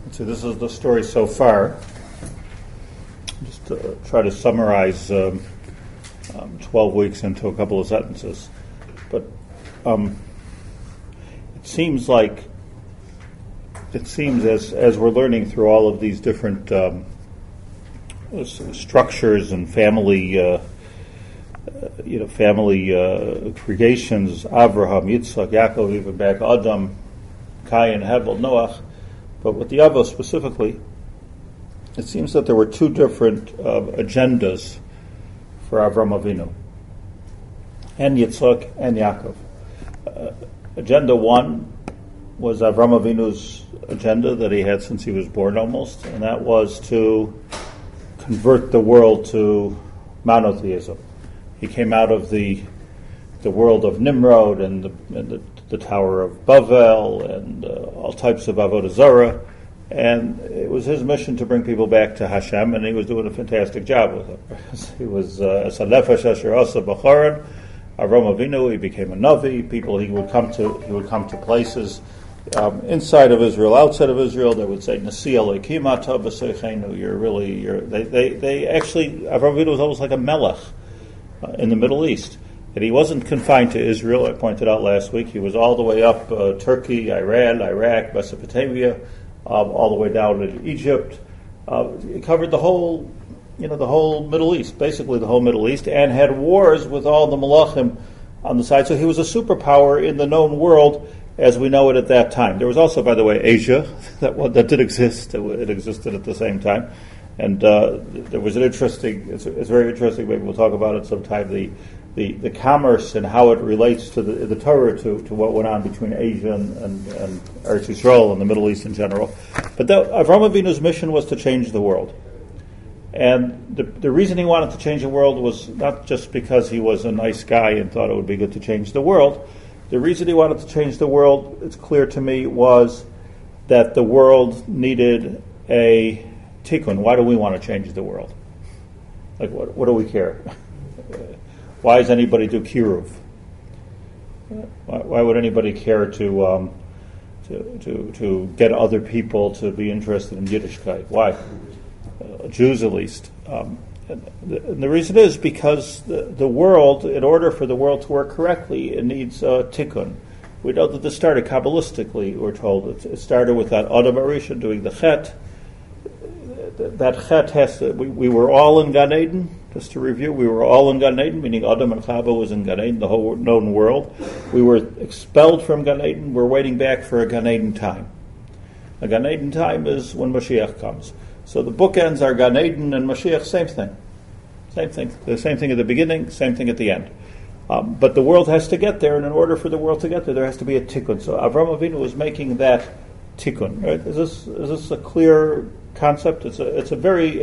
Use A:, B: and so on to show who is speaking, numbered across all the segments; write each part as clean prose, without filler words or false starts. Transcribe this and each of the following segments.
A: So this is the story so far. Just to try to summarize 12 weeks into a couple of sentences. But it seems as we're learning through all of these different structures and family creations, Avraham, Yitzchak, Yaakov, even back Adam, Cain, Hevel, Noach. But with the Avos specifically, it seems that there were two different agendas for Avram Avinu, and Yitzchak and Yaakov. Agenda one was Avram Avinu's agenda that he had since he was born almost, and that was to convert the world to monotheism. He came out of the world of Nimrod and the Tower of Bavel and all types of Avodah Zarah, and it was his mission to bring people back to Hashem, and he was doing a fantastic job with it. He was Asa Nefesh Asher Asa B'Charan, Avram Avinu. He became a Navi. He would come to places inside of Israel, outside of Israel. They would say Nasi Elokim Ata B'Seichenu. They actually, Avram Avinu was almost like a melech in the Middle East. And he wasn't confined to Israel. I pointed out last week he was all the way up Turkey, Iran, Iraq, Mesopotamia, all the way down to Egypt. He covered the whole Middle East, basically the whole Middle East, and had wars with all the Malachim on the side. So he was a superpower in the known world as we know it at that time. There was also, by the way, Asia that did exist. It existed at the same time. And there was an interesting, it's very interesting, maybe we'll talk about it sometime, the commerce and how it relates to the Torah to what went on between Asia and Eretz Yisrael and the Middle East in general. But Avram Avinu's mission was to change the world. And the reason he wanted to change the world was not just because he was a nice guy and thought it would be good to change the world. The reason he wanted to change the world, it's clear to me, was that the world needed a tikkun. Why do we want to change the world? Like, what do we care? Why does anybody do kiruv? Why would anybody care to get other people to be interested in Yiddishkeit? Why? Jews at least. And the reason is because the world, in order for the world to work correctly, it needs tikkun. We know that this started Kabbalistically, we're told. It started with that Adam Arisha doing the chet. That chet has to, we were all in Gan Eden, just to review, we were all in Gan Eden, meaning Adam and Chava was in Gan Eden, the whole known world. We were expelled from Gan Eden, we're waiting back for a Gan Eden time. A Gan Eden time is when Mashiach comes. So the bookends are Gan Eden and Mashiach, same thing. Same thing. The same thing at the beginning, same thing at the end. But the world has to get there, and in order for the world to get there has to be a tikkun. So Avram Avinu was making that tikkun. Right? Is this a clear concept? It's a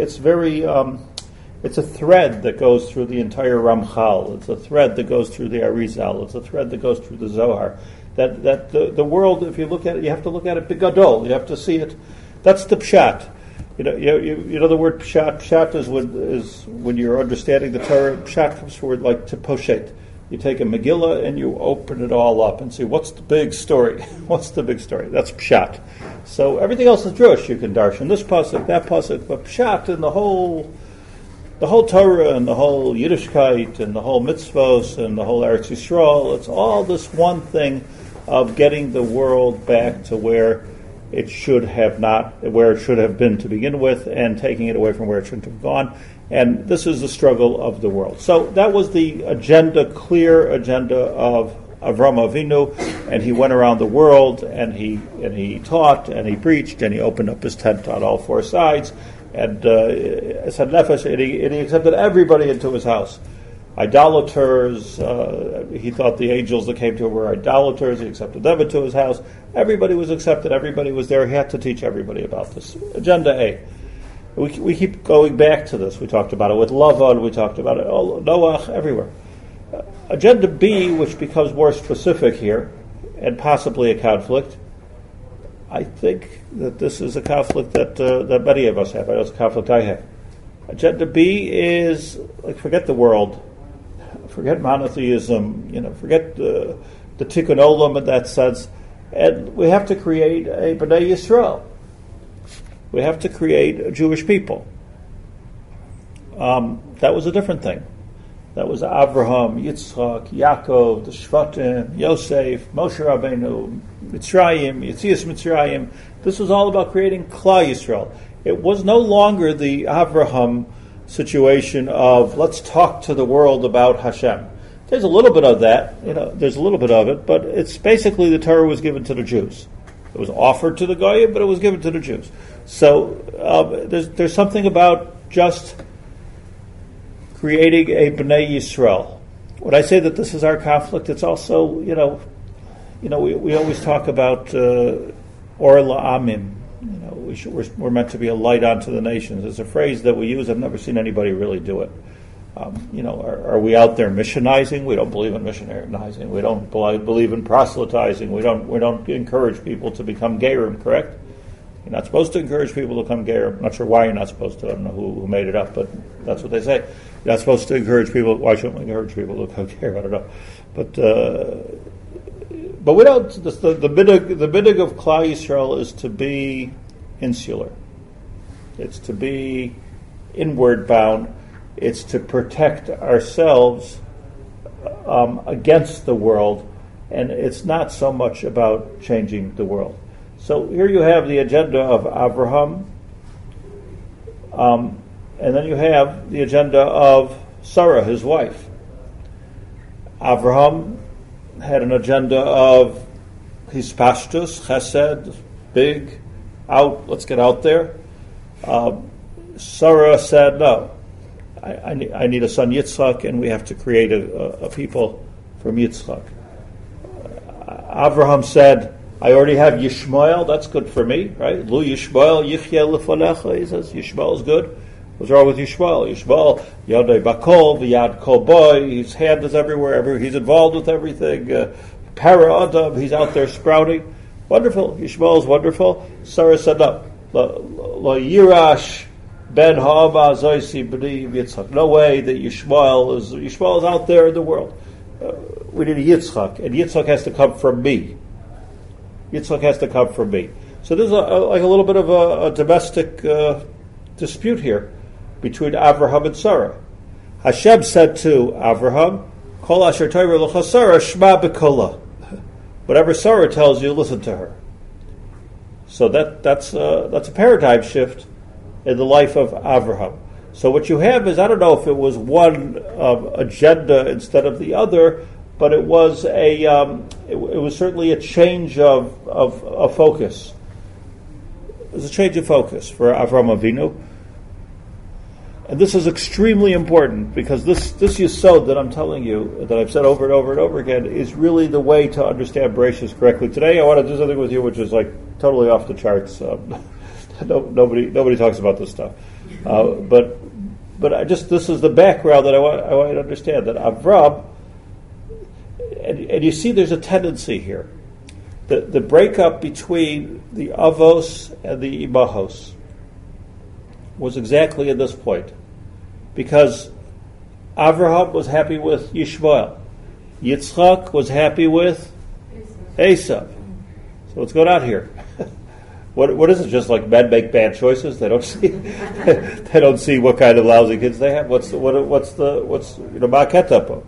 A: thread that goes through the entire Ramchal. It's a thread that goes through the Arizal. It's a thread that goes through the Zohar. That the world, if you look at it, you have to look at it bigadol. You have to see it. That's the pshat. You know the word pshat. Pshat is when you're understanding the Torah. Pshat comes from word like to poshet. You take a Megillah and you open it all up and see what's the big story. What's the big story? That's pshat. So everything else is Jewish. You can darshan this pasuk, that pasuk, but pshat and the whole Torah and the whole Yiddishkeit and the whole mitzvos and the whole Eretz Yisrael. It's all this one thing of getting the world back to where it should have been to begin with, and taking it away from where it shouldn't have gone. And this is the struggle of the world. So that was the clear agenda of Avram Avinu, and he went around the world, and he taught, and he preached, and he opened up his tent on all four sides, and said nefesh, and he accepted everybody into his house. Idolaters, he thought the angels that came to him were idolaters. He accepted them into his house. Everybody was accepted. Everybody was there. He had to teach everybody about this. Agenda A. We keep going back to this. We talked about it with Lavan. We talked about it, Noach, everywhere. Agenda B, which becomes more specific here, and possibly a conflict. I think that this is a conflict that many of us have. I know it's a conflict I have. Agenda B is, forget the world. Forget monotheism, forget the tikkun olam in that sense, and we have to create a B'nai Yisrael. We have to create a Jewish people. That was a different thing. That was Avraham, Yitzchak, Yaakov, the Shvatim, Yosef, Moshe Rabbeinu, Mitzrayim, Yetzias Mitzrayim. This was all about creating Klal Yisrael. It was no longer the Avraham situation of let's talk to the world about Hashem. There's a little bit of that, there's a little bit of it, but it's basically the Torah was given to the Jews. It was offered to the Goyim, but it was given to the Jews. So there's something about just creating a Bnei Yisrael. When I say that this is our conflict, it's also, we always talk about Or La'amim. We're meant to be a light unto the nations. It's a phrase that we use. I've never seen anybody really do it. Are we out there missionizing? We don't believe in missionizing. We don't believe in proselytizing. We don't encourage people to become Gerim, correct? You're not supposed to encourage people to become Gerim. I'm not sure why you're not supposed to. I don't know who made it up, but that's what they say. You're not supposed to encourage people. Why shouldn't we encourage people to become Gerim? I don't know. But we don't. The bidding of Klal Yisrael is to be insular. It's to be inward bound. It's to protect ourselves against the world, and it's not so much about changing the world. So here you have the agenda of Avraham, and then you have the agenda of Sarah, his wife. Avraham had an agenda of hispashtus, chesed, big, out, let's get out there. Sarah said, no, I need a son Yitzchak, and we have to create a people from Yitzchak. Avraham said, I already have Yishmael, that's good for me, right? Lu Yishmael, Yichye lefanecha, he says, Yishmael is good. What's wrong with Yishmael? Yishmael, Yadei Bakol, V'yad Kol Boy, his hand is everywhere, he's involved with everything. Para Adam, he's out there sprouting. Wonderful, Yishmael is wonderful. Sarah said, no, Lo Yirash Ben Ha'ama Zoisi B'ni Yitzchak. No way that Yishmael is out there in the world. We need a Yitzchak, and Yitzchak has to come from me. Yitzchak has to come from me. So there's like a little bit of a domestic dispute here between Avraham and Sarah. Hashem said to Avraham, Kol asher toiver l'cha Sarah shma b'kola. Whatever Sarah tells you, listen to her. So that's a paradigm shift in the life of Avraham. So what you have is, I don't know if it was one agenda instead of the other, but it was it was certainly a change of focus. It was a change of focus for Avraham Avinu. And this is extremely important, because this yesod that I'm telling you, that I've said over and over and over again, is really the way to understand Bereshis correctly. Today I want to do something with you which is like totally off the charts. Nobody talks about this stuff. But this is the background that I want you to understand, that Avram, and you see there's a tendency here. The breakup between the Avos and the Imahos was exactly at this point. Because Avraham was happy with Yishmael. Yitzchak was happy with Esav. So what's going on here? What is it? Just like men make bad choices? They don't see what kind of lousy kids they have. What's Ma'aketapo?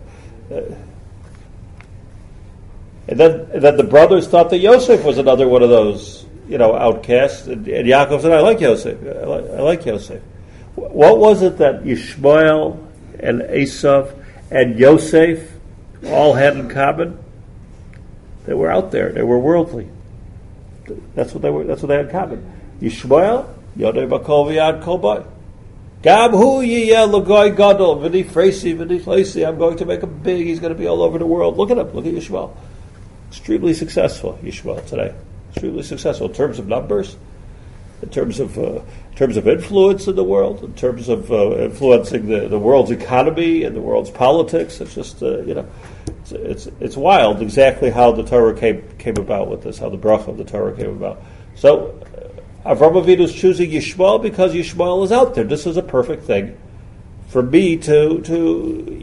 A: And then the brothers thought that Yosef was another one of those, outcasts. And Yaakov said, I like Yosef. I like Yosef. What was it that Yishmael and Esav and Yosef all had in common? They were out there. They were worldly. That's what they were. That's what they had in common. Yishmael, Yodei Bakol V'yad Kol Boy. Gam hu yiyeh l'goy gadol v'ni freisi v'ni chleisi. I'm going to make him big. He's going to be all over the world. Look at him. Look at Yishmael. Extremely successful, Yishmael today. Extremely successful in terms of numbers, in terms of influence in the world, in terms of influencing the world's economy and the world's politics. It's just it's wild exactly how the Torah came about with this, how the bracha of the Torah came about. So Avraham Avinu is choosing Yishmael because Yishmael is out there. This is a perfect thing for me to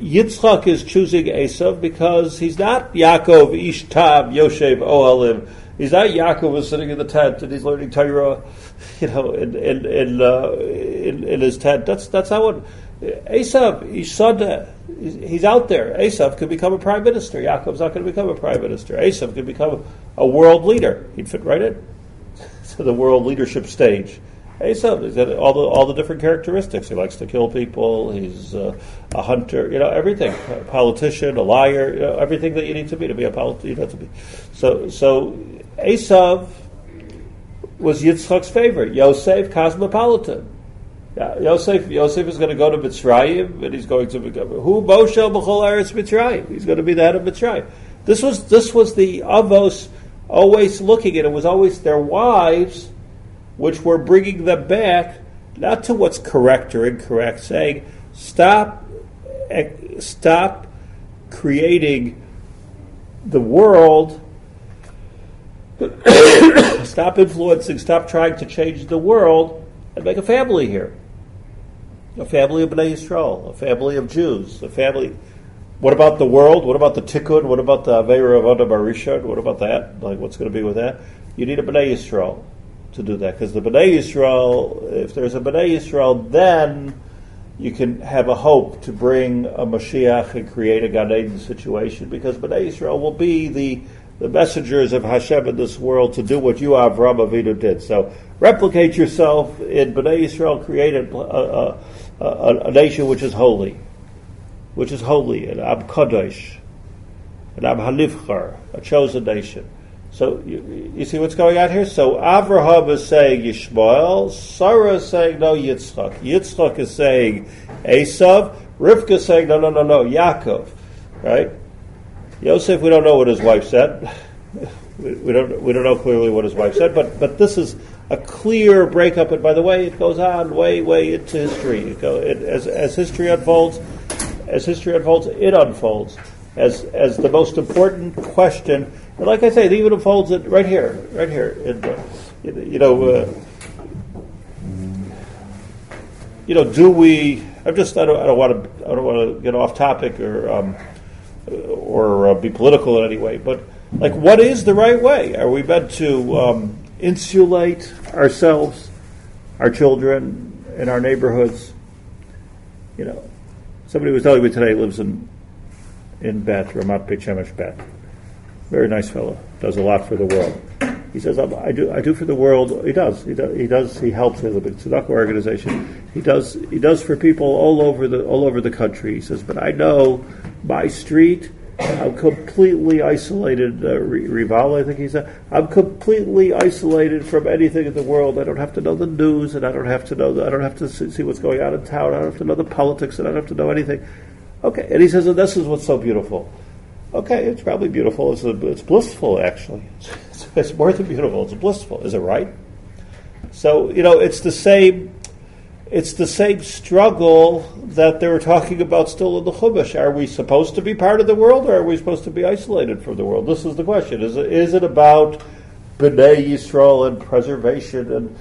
A: Yitzchak is choosing Esav because he's not Yaakov, Ish Tav, Yoshev, Ohalim, He's not Yaakov is sitting in the tent and he's learning Torah, in his tent. That's how it. Esav, he's out there. Esav could become a prime minister. Yaakov's not going to become a prime minister. Esav could become a world leader. He'd fit right in to the world leadership stage. Esav, he's got all the different characteristics. He likes to kill people. He's a hunter. Everything. A politician, a liar. Everything that you need to be a politician. So Esav was Yitzchak's favorite. Yosef, cosmopolitan. Yeah, Yosef is going to go to Mitzrayim, and he's going to become Moshel b'chol eretz Mitzrayim. He's going to be the head of Mitzrayim. This was the Avos always looking at it. Was always their wives, which were bringing them back not to what's correct or incorrect, saying stop creating the world, stop influencing, stop trying to change the world, and make a family here. A family of Bnei Yisrael, a family of Jews, a family. What about the world? What about the Tikkun? What about the Aveira of Adam Arishon? What about that? Like, what's going to be with that? You need a Bnei Yisrael to do that, because the Bnei Yisrael, if there's a Bnei Yisrael, then you can have a hope to bring a Mashiach and create a Gan Eden situation, because Bnei Yisrael will be the messengers of Hashem in this world to do what you, Avraham Avinu, did. So replicate yourself in Bnei Yisrael, create a nation which is holy, an Am Kadosh, an Am Halivchar, a chosen nation. So you see what's going on here? So Avraham is saying Yishmael, Sarah is saying no, Yitzchak. Yitzchak is saying Esav, Rivka is saying no, Yaakov, right? Yosef, we don't know what his wife said. We don't know clearly what his wife said, but this is a clear breakup. And by the way, it goes on way into history. As history unfolds, it unfolds as the most important question. And like I say, it even unfolds it right here. Do we? I don't want to get off topic or be political in any way, but like, what is the right way? Are we meant to insulate ourselves, our children, in our neighborhoods? Somebody was telling me today, lives in Bet, Ramat Beit Shemesh Bet. Very nice fellow, does a lot for the world. He says, I do for the world. He does. He helps with a big tzedakah organization. He does for people all over the country. He says, but I know my street, I'm completely isolated. Rival, I think he said, I'm completely isolated from anything in the world. I don't have to know the news, and I don't have to see what's going on in town. I don't have to know the politics, and I don't have to know anything. Okay, and he says, and this is what's so beautiful. Okay, it's probably beautiful. It's blissful, actually. It's more than beautiful. It's blissful. Is it right? So it's the same struggle that they were talking about still in the Chumash. Are we supposed to be part of the world, or are we supposed to be isolated from the world? This is the question. Is it about Bnei Yisrael and preservation? And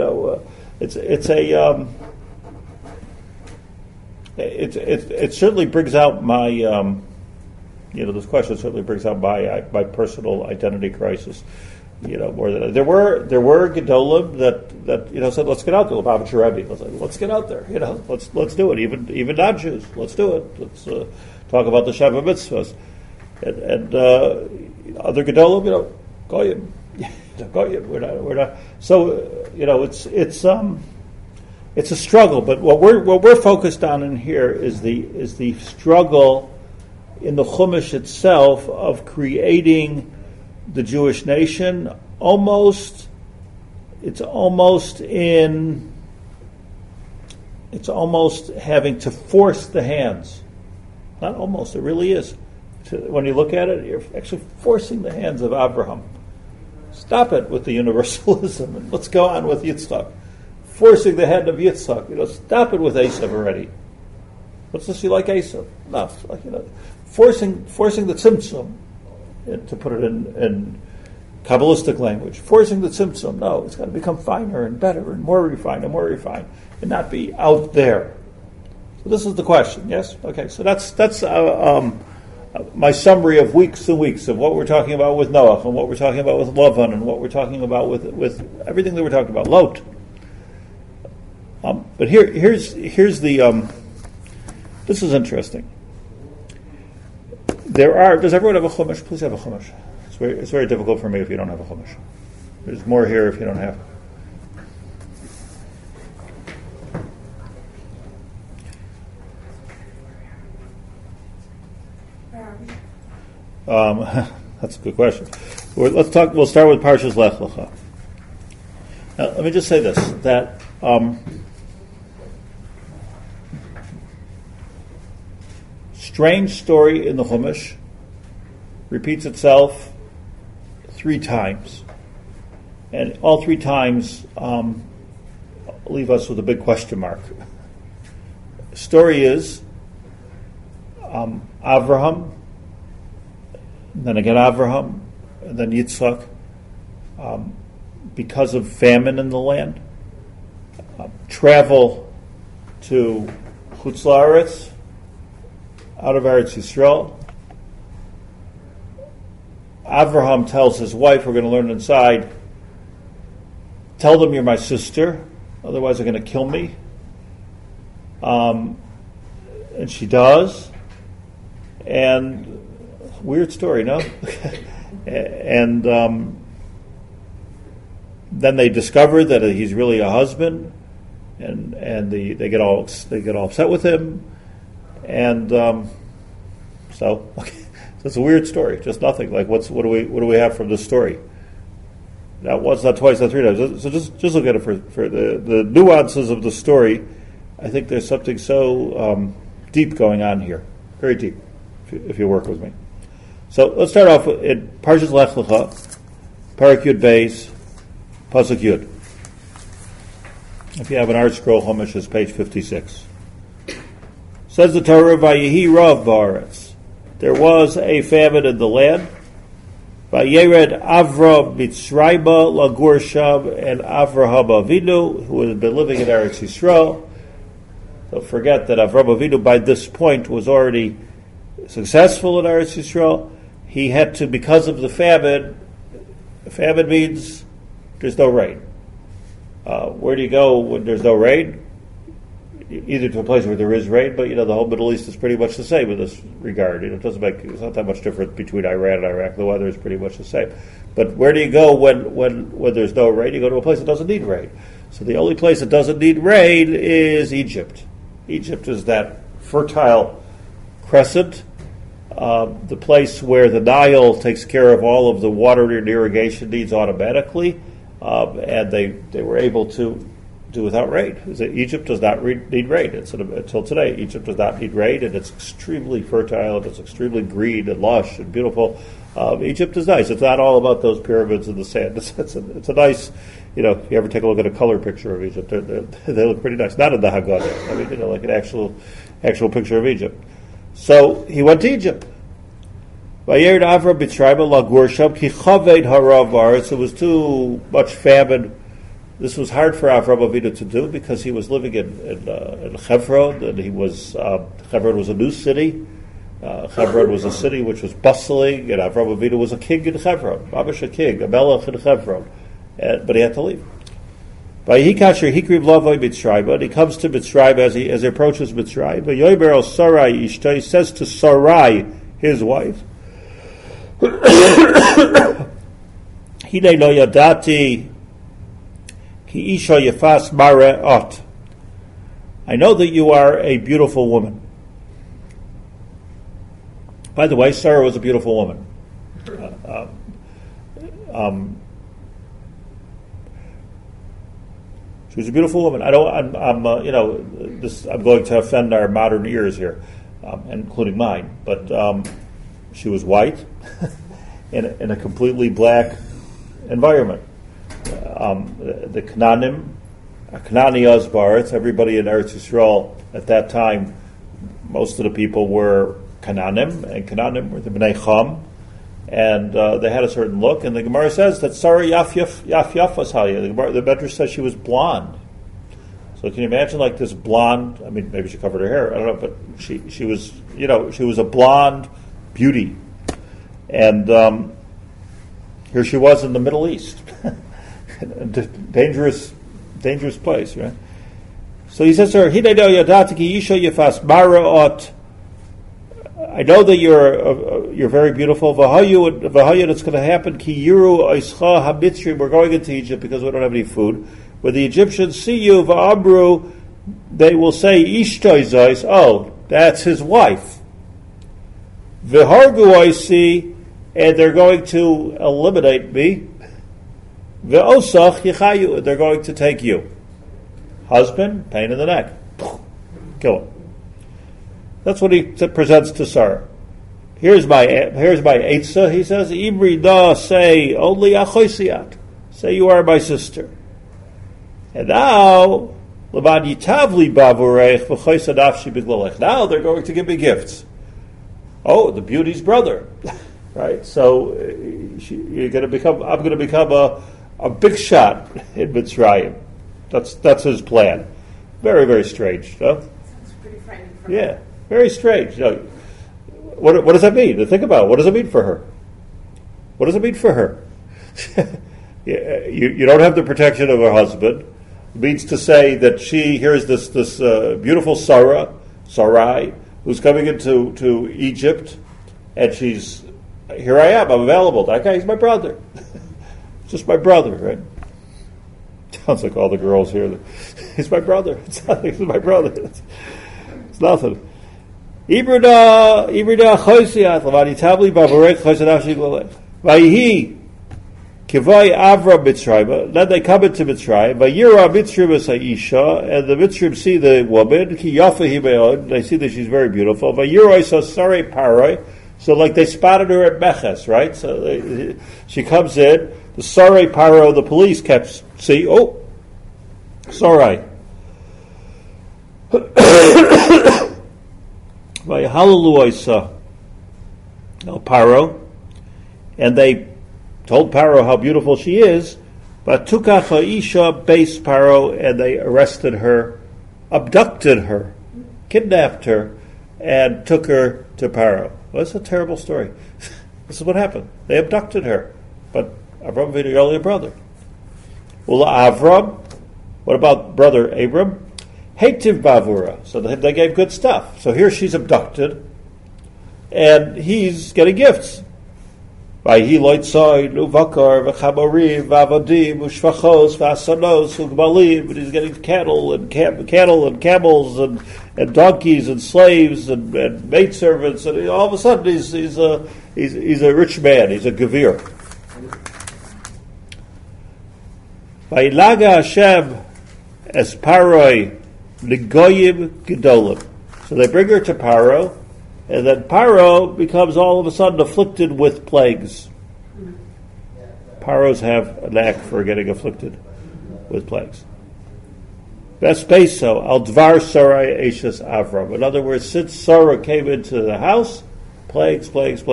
A: it certainly brings out my. This question certainly brings out my personal identity crisis. More than there were Gedolim that said, let's get out there. Lubavitcher Rebbe, let's get out there. Let's do it. Even non-Jews, let's do it. Let's talk about the Sheva Mitzvahs and other Gedolim. Goyim, Goyim. We're not. So it's a struggle. But what we're focused on in here is the struggle in the Chumash itself of creating the Jewish nation. It's almost having to force the hands. Not almost, it really is. When you look at it, you're actually forcing the hands of Abraham. Stop it with the universalism and let's go on with Yitzchak. Forcing the hand of Yitzchak. Stop it with Esav already. What's this you like Esav? Enough. Forcing the tzimtzum, to put it in Kabbalistic language. Forcing the tzimtzum. No, it's got to become finer and better and more refined, and not be out there. So this is the question. Yes. Okay. So that's my summary of weeks and weeks of what we're talking about with Noach and what we're talking about with Lavan and what we're talking about with everything that we're talking about, Lot. But here's the. This is interesting. Does everyone have a chumash? Please have a chumash. It's very difficult for me if you don't have a chumash. There's more here if you don't have. That's a good question. We'll start with Parshas Lech Lecha. Now, let me just say this: that strange story in the Chumash repeats itself 3 times, and all 3 times leave us with a big question mark. The story is Avraham. Then again Avraham, and then Yitzchak, because of famine in the land, travel to Chutz La'aretz, out of Eretz Yisrael. Avraham tells his wife, we're going to learn inside, tell them you're my sister, otherwise they're going to kill me. And she does. And weird story, no? And then they discover that he's really a husband, and they get all upset with him, and so it's a weird story. Just nothing. Like what do we have from this story? Not once, not twice, not 3 times. So just look at it for the nuances of the story. I think there's something so deep going on here, very deep. If you work with me. So let's start off in Parshas Lech Lecha, Parak Yud Beis, Pasuk Yud. If you have an Art Scroll Chumash, it's page 56. Says the Torah, Vayehi Rav Ba'aretz. There was a famine in the land. Vayered Avram Mitzrayim Lagur Sham, and Avraham Avinu, who had been living in Eretz Yisrael. Don't forget that Avraham Avinu by this point was already successful in Eretz Yisrael. He had to, because of the famine means there's no rain. Where do you go when there's no rain? Either to a place where there is rain, but the whole Middle East is pretty much the same in this regard. It's not that much different between Iran and Iraq. The weather is pretty much the same. But where do you go when there's no rain? You go to a place that doesn't need rain. So the only place that doesn't need rain is Egypt. Egypt is that fertile crescent. The place where the Nile takes care of all of the water and irrigation needs automatically, and they were able to do without rain. Egypt does not need rain. Until today, Egypt does not need rain, and it's extremely fertile, and it's extremely green and lush and beautiful. Egypt is nice. It's not all about those pyramids in the sand. It's a nice, if you ever take a look at a color picture of Egypt, they look pretty nice. Not in the Haggadah. I mean, like an actual picture of Egypt. So he went to Egypt. Vayered Avram Mitzrayim lagur sham ki chaved harav ba'aretz. It was too much famine. This was hard for Avram Avinu to do because he was living in Hebron, and Hebron was a new city. Hebron was a city which was bustling, and Avram Avinu was a king in Hebron, Mabish a king, a melech in Hebron, but he had to leave. Vayehi kasher hikriv lavoi Mitzrayim, and he comes to Mitzrayim as he approaches Mitzrayim. Vayomer el Sarai ishto, he says to Sarai, his wife, Hine lo yadati ki isha yefas mare'ot. I know that you are a beautiful woman. By the way, Sarah was a beautiful woman. She was a beautiful woman. I'm going to offend our modern ears here, including mine. But she was white in a completely black environment. The Canaanim, Canaanias Baretz, everybody in Eretz Yisrael at that time, most of the people were Canaanim, and Canaanim were the Bnei Cham, and they had a certain look. And the Gemara says that Sarah Yaf was Halya. The Medrash says she was blonde. So can you imagine like this blonde? I mean, maybe she covered her hair. I don't know, but she was she was a blonde, beauty. And here she was in the Middle East. dangerous place, right? So he says to her, I know that you're very beautiful. It's going to happen. We're going into Egypt because we don't have any food. When the Egyptians see you, they will say, oh, that's his wife. And they're going to eliminate me. They're going to take you. Husband, pain in the neck. Kill him. That's what he presents to Sarah. Here's my eitzah, he says, Ibri da, say, only achoisiat. Say you are my sister. And now, now they're going to give me gifts. Oh, the beauty's brother. Right? So, I'm going to become a big shot in Mitzrayim. That's his plan. Very, very strange. No?
B: Sounds pretty frightening for
A: me. Very strange. What does that mean? To think about, what does it mean for her? What does it mean for her? you don't have the protection of her husband. It means to say that here's this beautiful Sarai, who's coming into Egypt, and she's, here I am, I'm available. That guy's my brother. Just my brother, right? Sounds like all the girls here. He's my brother. He's my brother. It's nothing. Ibrida choisiat lavani tabli bavarek choisadavshi glolech. Vayihi kivai avra Mitzrayim. Then they come into Mitzrayim. Vayira Mitzrayim as Aisha, and the Mitzrayim see the woman. Ki yafa hi me'od. They see that she's very beautiful. Vayira isa sarei paroi. So like they spotted her at Meches, right? So she comes in. The Sarei Paro, the police kept see. Oh, Sarai. Paro, and they told Paro how beautiful she is, but Tukach Isha base Paro, and they arrested her, abducted her, kidnapped her, and took her to Paro. Well, that's a terrible story. This is what happened. They abducted her, but Avram Avinu, your only brother. Ula Avram, what about brother Abram? Heitiv Bavura. So they gave good stuff. So here she's abducted, and he's getting gifts. Vayhi loitzoi, nuvakar, v'chamorim, v'avodim, u'shvachos, v'asanos, u'gmalim, and he's getting cattle and camels and donkeys and slaves and maidservants, and all of a sudden he's a rich man. He's a gevir. Vayilaga Hashem es paroi negoyim gedolim. So they bring her to Paro, and then Paro becomes all of a sudden afflicted with plagues. Paros have a knack for getting afflicted with plagues. Vespeso al dvar Sarai Eshes Avram. In other words, since Sarah came into the house, plagues.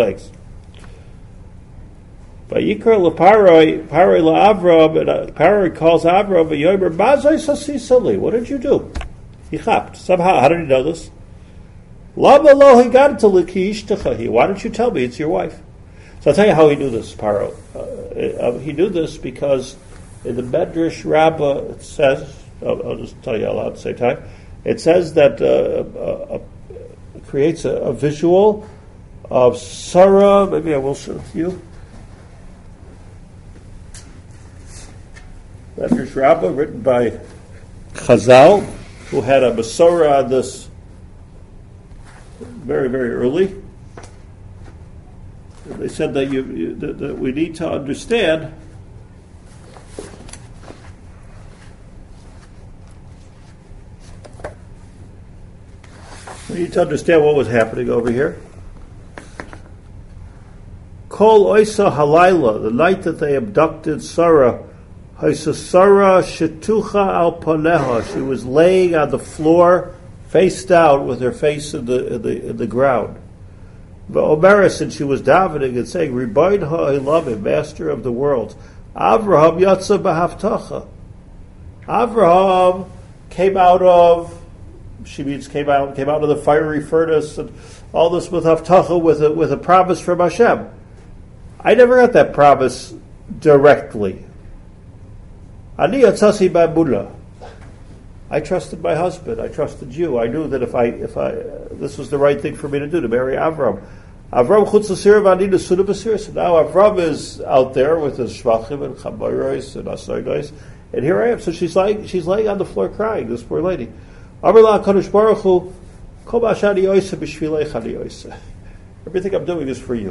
A: But Yikra Paroi Avram, and Paroi calls Avram, and Yomer Mazai Sasisali. What did you do? He chapped. Somehow, how did he know this? Lama lo he got to Lakish Techahi. Why don't you tell me it's your wife? So I'll tell you how he knew this, Paro. He knew this because in the Medrash Rabbah it says, I'll just tell you out loud at the same time, it says that it creates a visual of Sarah. Maybe I will show you. Medrash Rabbah, written by Chazal, who had a Masorah on this very, very early. They said that that we need to understand what was happening over here. Kol Oisa Halayla, the night that they abducted Sarah, Sarah Shetucha al Paneha, she was laying on the floor, face down, with her face in the ground. V'omeres, and she was davening and saying, Riboin ha'olamim, Master of the world. Avraham yatsa b'haftacha. Avraham came out of she means came out of the fiery furnace, and all this with Haftacha, with a promise from Hashem. I never got that promise directly. Ani yatzasi ba'amuna. I trusted my husband. I trusted you. I knew that if I this was the right thing for me to do, to marry Avram. Avram chutz l'sir v'ani nesuda b'sir. So now Avram is out there with his shvachim and chamayros and asoynos, and here I am. So she's laying on the floor crying. This poor lady. Amar la HaKadosh Baruch Hu, kol ma'ashani yoyse b'shvileich ani yoyse. Everything I'm doing is for you.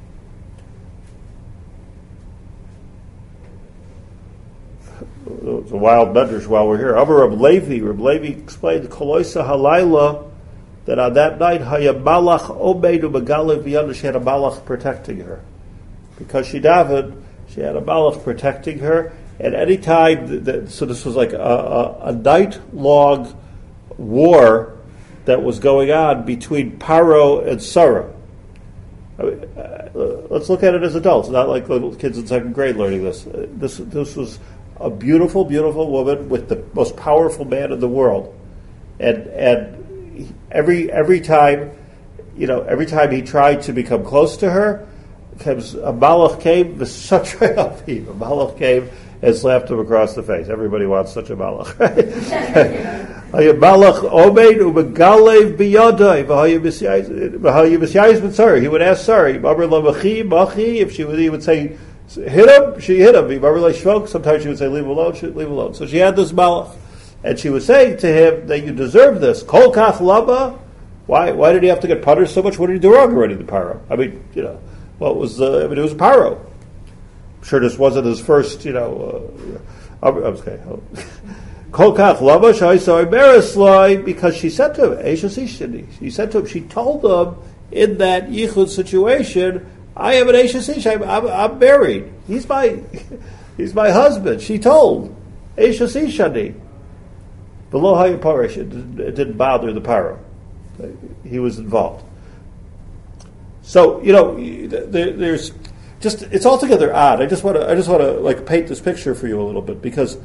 A: It's a wild medrash while we're here. Amar Reb Levi explained Koloisa Halayla, that on that night Haya Malach Omeid Umegalev B'yada, she had a Malach protecting her. Because she davened, she had a Malach protecting her, and any time, so this was like a night-long war that was going on between Paro and Sarah. I mean, let's look at it as adults, not like little kids in second grade learning this. This was a beautiful, beautiful woman with the most powerful man in the world, and every time he tried to become close to her, a malach came, a malach came and slapped him across the face. Everybody wants such a malach, right? Malach omeid umegalev biyadai v'hayu b'siyayis b'tzari. He would ask Sarah, if he would say, hit him, she hit him. Sometimes she would say, leave him alone, leave him alone. So she had this malach, and she was saying to him that you deserve this. Kol kach lama. Why did he have to get punished so much? What did he do wrong already to Paro? I mean, it was Paro. I'm sure this wasn't his first, okay. Kol kach lama sh'aisai merislai, because she said to him, Eishes Ishini. She said to him, she told him in that yichud situation, I am an Eishes Ish. I'm married. He's my husband. She told Eishes Ishani. Below Hayya Parish, it didn't bother the Paro. He was involved. So there's just, it's altogether odd. I just want to like paint this picture for you a little bit, because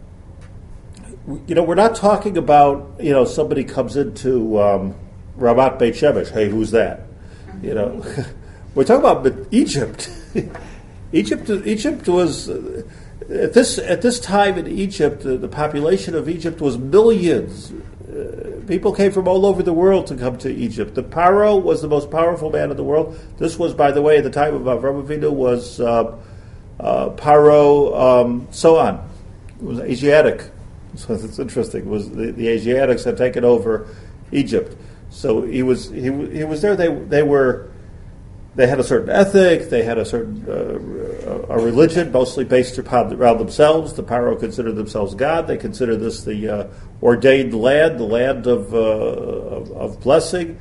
A: we're not talking about somebody comes into Ramat Beit Shemesh. Hey, who's that? We're talking about Egypt. Egypt was at this time in Egypt. The population of Egypt was millions. People came from all over the world to come to Egypt. The Paro was the most powerful man in the world. This was, by the way, at the time of Avraham Avinu, was Paro Soan. It was Asiatic. So it's interesting. It was the Asiatics had taken over Egypt. So he was there. They had a certain ethic. They had a certain a religion, mostly based around themselves. The Paro considered themselves God. They consider this the ordained land, the land of blessing.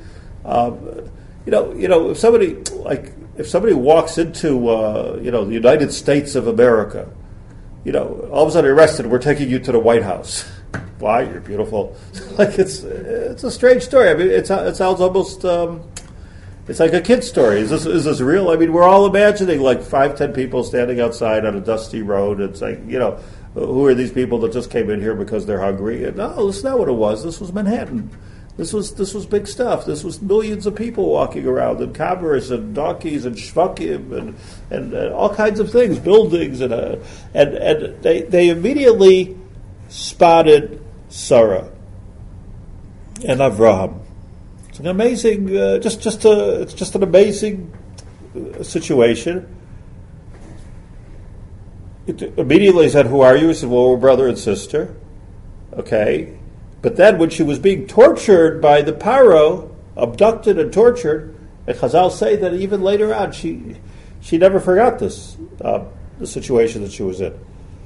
A: If somebody walks into the United States of America, all of a sudden arrested. We're taking you to the White House. Why? You're beautiful. It's a strange story. I mean, it sounds almost. It's like a kid's story. Is this real? I mean, we're all imagining like 5-10 people standing outside on a dusty road. It's like, who are these people that just came in here because they're hungry? And no, that's not what it was. This was Manhattan. This was big stuff. This was millions of people walking around, and commerce, and donkeys, and shvakim, and all kinds of things, buildings, and they immediately spotted Sarah and Avraham. It's an amazing, it's just an amazing situation. It immediately said, "Who are you?" He said, "Well, we're brother and sister." Okay, but then when she was being tortured by the Paro, abducted and tortured, and Chazal say that even later on, she never forgot this the situation that she was in.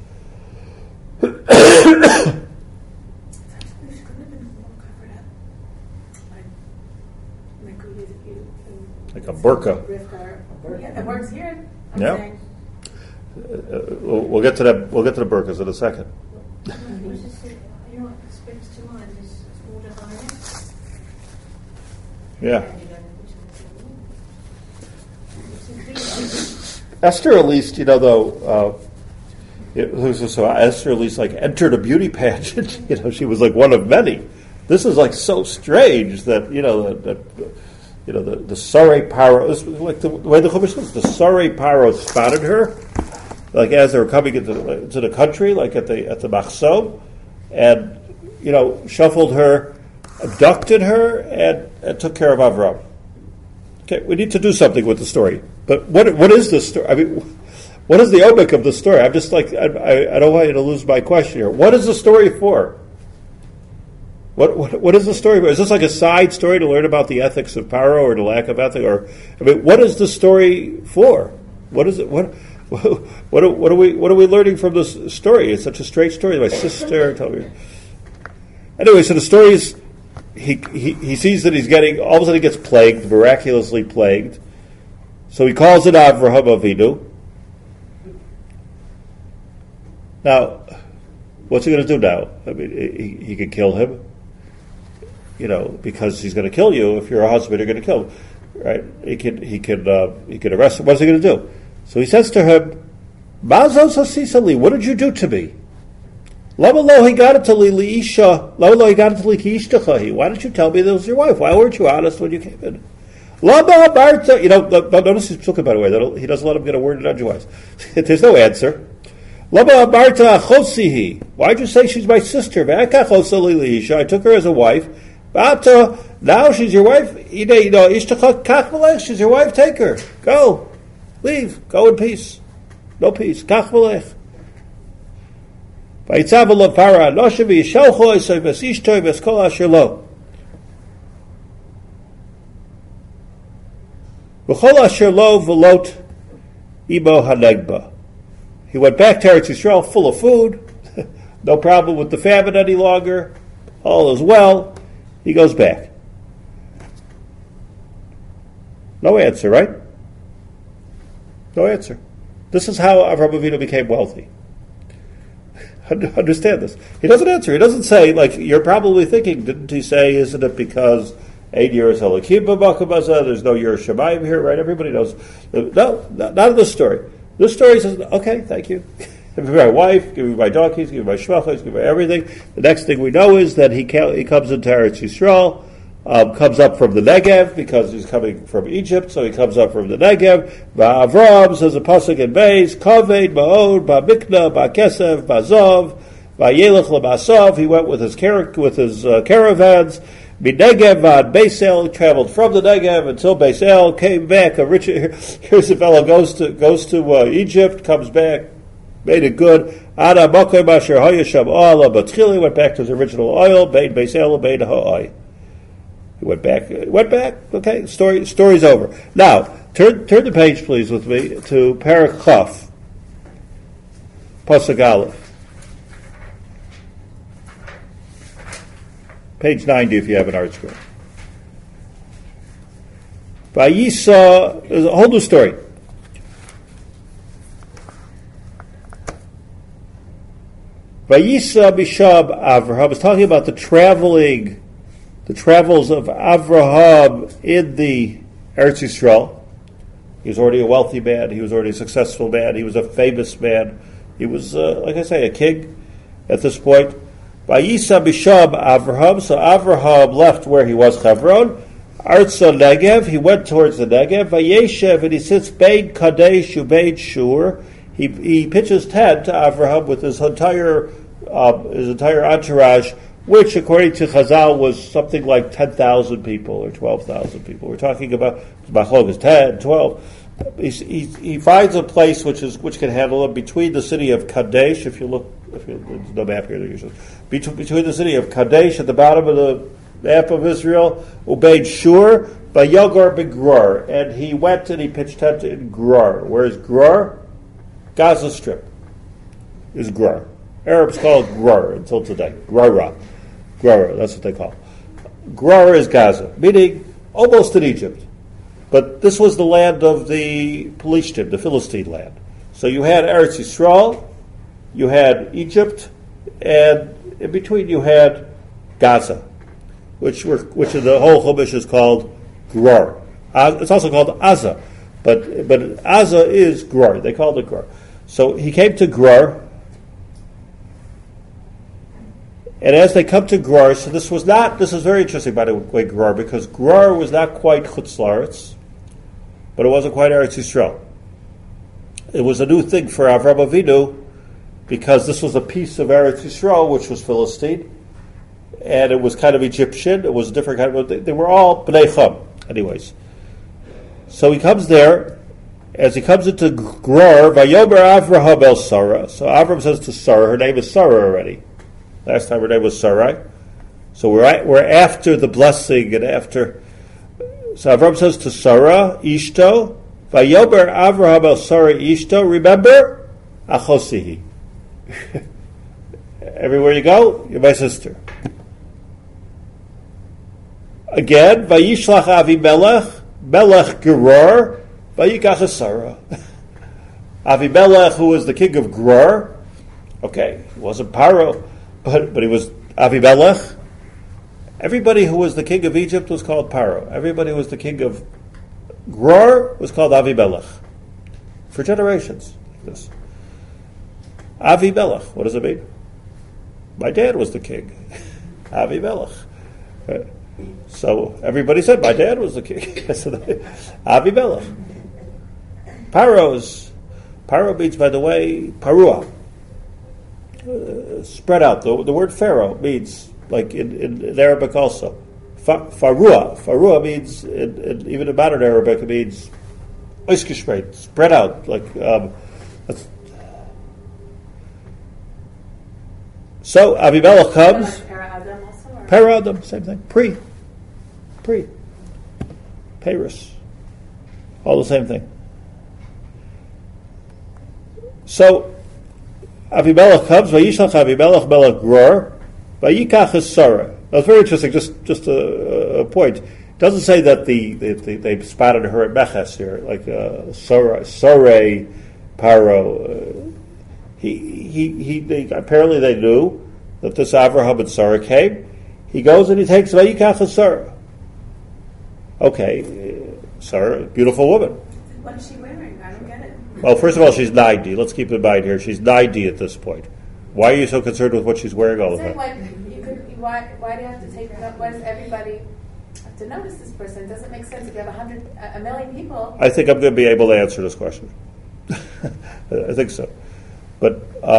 A: Like a burqa.
B: Yeah, it works here.
A: Yeah. We'll get to that. We'll get to the burqas in a second. Yeah. Esther, at least, Esther at least like entered a beauty pageant. She was like one of many. This is like so strange that the Sarei Paro, like the way the Chumash says, the Sarei Paro spotted her, like as they were coming into the country, like at the Machzor, and shuffled her, abducted her, and took care of Avram. Okay, we need to do something with the story. But what is the story? I mean, what is the omek of the story? I'm just like I don't want you to lose my question here. What is the story for? What is the story for? Is this like a side story to learn about the ethics of Paro or the lack of ethics? Or what is the story for? What is it? What are we learning from this story? It's such a strange story. My sister told me. Anyway, so the story is he sees that he's getting, all of a sudden he gets plagued, miraculously plagued. So he calls it Avraham Avinu. Now, what's he going to do now? I mean, he could kill him, because he's going to kill you. If you're a husband, you're going to kill him, right? He could arrest him. What's he going to do? So he says to him, "Mazos hasisali, what did you do to me? Lama lo higadatali liisha, lama lo higadatali kiishtachahi. Why didn't you tell me that was your wife? Why weren't you honest when you came in? Lama barta." Notice his psukkah, by the way. He doesn't let him get a word in edgewise. There's no answer. Lama barta achosihi. Why'd you say she's my sister? Ve'akachosali liisha. I took her as a wife. Bata, now she's your wife. Ishtacha kach malech. She's your wife. Take her. Go. Leave. Go in peace. No peace. Kach malech. Vayitzav lo para noshe v'yishalcho esay v'sishtoi v'skol asher lo. V'chol asher lo v'lot imo hanegba. He went back to Eretz Yisrael full of food. No problem with the famine any longer. All is well. He goes back. No answer, right? No answer. This is how Avraham Avinu became wealthy. Understand this. He doesn't answer. He doesn't say, like, you're probably thinking, didn't he say, isn't it because 8 years Elokim b'Makabazah, there's no Yer Shamayim here, right? Everybody knows. No, not in this story. This story says, okay, thank you. Give me my wife, give me my donkeys, give me my shvachos, give me everything. The next thing we know is that he comes into Eretz Yisrael, comes up from the Negev, because he's coming from Egypt, so he comes up from the Negev. Va'avram, says a pasuk in Beis, Kaved, Ma'od, Ba'mikna, Ba'kesev, Ba'zov, Va'yelech L'Masav. He went with his caravans. Negev Vad Beis El, traveled from the Negev until Beis El, came back. Here's a fellow goes to Egypt, comes back, made it good. Ada Makom Asher Hayasham Ala Batchili, went back to his original oil. Bein Beis El, Bein Ha'ai. He went back. Okay, story's over. Now turn the page, please, with me to Perek Chaf, Pasuk Aleph. Page 90 if you have an art scroll. Vayisa, there's a whole new story. Vayisa Bishab Avraham is talking about the travels of Avraham in the Eretz Yisrael. He was already a wealthy man. He was already a successful man. He was a famous man. He was, like I say, a king at this point. Vayisa Bishab Avraham. So Avraham left where he was, Hebron. Artza Negev. He went towards the Negev. Vayeshev, and he sits Bein Kadesh Ubein Shur. He pitches tent to Avraham with his entire entourage, which, according to Chazal, was something like 10,000 people or 12,000 people. We're talking about Machlokas 10, 12. He finds a place which can handle it between the city of Kadesh. If you there's no map here, between the city of Kadesh at the bottom of the map of Israel, Ubein Shur, by Yogar Begror, and he went and he pitched tent in Gror. Where is Gror? Gaza Strip is Gror. Arabs call it Gror until today. Grora, that's what they call it. Gror is Gaza, meaning almost in Egypt. But this was the land of the Pelishtim, the Philistine land. So you had Eretz Yisrael, you had Egypt, and in between you had Gaza, which in the whole Chumash is called Gror. It's also called Aza, but Aza is Gror. They called it Gror. So he came to Gror, And as they come to Gerar, so this is very interesting, by the way, Gerar, because Gerar was not quite Chutz La'aretz, but it wasn't quite Eretz Yisrael. It was a new thing for Avraham Avinu, because this was a piece of Eretz Yisrael, which was Philistine, and it was kind of Egyptian. It was a different kind of. They were all Bnei Chum, anyways. So he comes there. As he comes into Gerar, Vayomer Avraham el Sarah. So Avram says to Sarah, her name is Sarah already. Last time her name was Sarai. So we're after the blessing and after. So Avram says to Sarah, Ishto, Vayomer Avraham el Sarah Ishto. Remember, Achosihi. Everywhere you go, you're my sister. Again, Vayishlach Avimelech, Melech Gerar, Vayikach Sarah. Avimelech, who was the king of Gerar, okay, he wasn't Paro, but he was Avimelech. Everybody who was the king of Egypt was called Paro. Everybody who was the king of Gerar was called Avimelech. For generations. This. Avimelech, what does it mean? My dad was the king. Avimelech. Right? So everybody said, my dad was the king. Avimelech. Paro means, by the way, parua. Spread out. The word Pharaoh means, like in Arabic also, farua. Farua means, even in modern Arabic, it means oiskeshmeit, spread out. Like, so Avimelech comes. Para Adam, same thing. Pre. Paris. All the same thing. So Avimelech comes, Vayishlach Avimelech Melech Gerar, Vayikach Sarah. That's very interesting, just a point. It doesn't say that they spotted her at Meches here, like Sarai, Paro. Apparently they knew that this Avraham and Sarah came. He goes and he takes Vayikach Sarah. Okay, Sarah, beautiful woman.
B: What is she wearing? I don't get it.
A: Well, first of all, she's 90. Let's keep in mind here, she's 90 at this point. Why are you so concerned with what she's wearing all the time?
B: Why do you have to take her up? Why does everybody have to notice this person? It doesn't make sense if you have a million people.
A: I think I'm going to be able to answer this question. I think so. But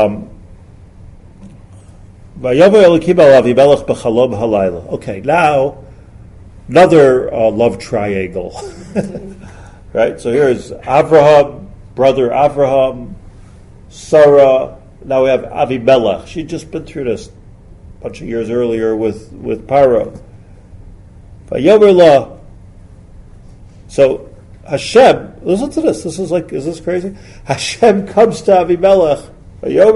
A: okay, now another love triangle. Right? So here's Avraham, brother Avraham, Sarah. Now we have Avimelech. She'd just been through this a bunch of years earlier with Paro. So Hashem, listen to this. Is this crazy? Hashem comes to Avimelech. He gets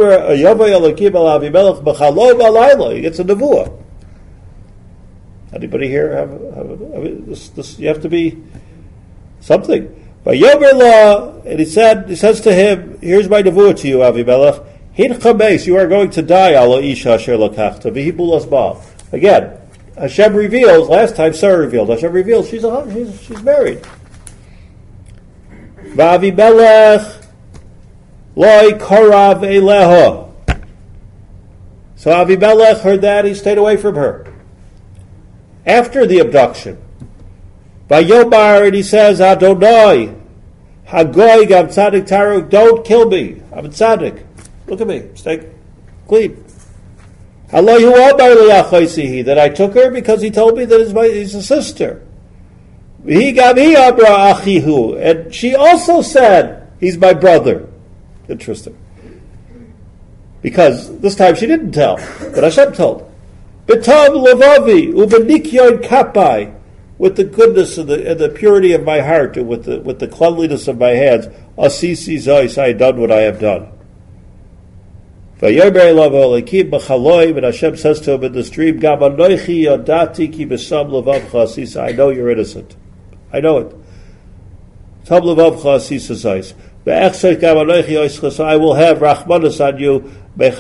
A: a nevuah. Anybody here have this? You have to be something. And he says to him, "Here's my nevuah to you, Avimelech. You are going to die. Again, Hashem reveals. Last time Sarah revealed. Hashem reveals she's married. Avimelech loy korav eleha. So Avimelech heard that, he stayed away from her. After the abduction, Vayomar, and he says, Adonai, Hagoy gam tzadik taruk, don't kill me. I'm a tzadik. Look at me, stay clean. That I took her because he told me that he's a sister. And she also said, he's my brother. Interesting. Because this time she didn't tell, but Hashem told. B'tav levavi u'benikyon kapai, with the goodness and the purity of my heart and with the cleanliness of my hands, asisi zois, I have done what I have done. Vayomer elav ha'olikim b'chaloim, and Hashem says to him in this dream, Gam anochi yodati ki b'sam levavcha asisa, I know you're innocent. I know it. Tam levavcha asisa zois. So I will have Rachmanas on you,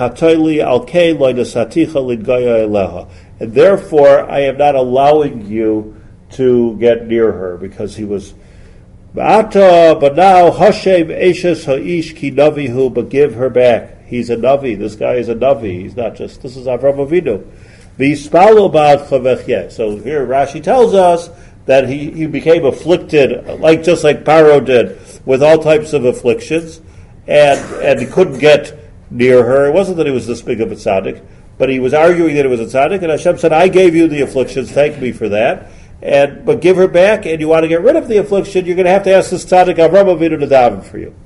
A: and therefore I am not allowing you to get near her, because he was. But now Hashem Eshes Ha'ish Ki Navihu, but give her back He's a Navi. This guy is a Navi. He's not just, this is Avraham Avinu. V'yispalo ba'adcha v'chyeh. So here Rashi tells us that he became afflicted, just like Paro did, with all types of afflictions, and he couldn't get near her. It wasn't that he was this big of a tzaddik, but he was arguing that it was a tzaddik, and Hashem said, I gave you the afflictions, thank me for that, but give her back, and you want to get rid of the affliction, you're going to have to ask this tzaddik Avraham Avinu to daven for you.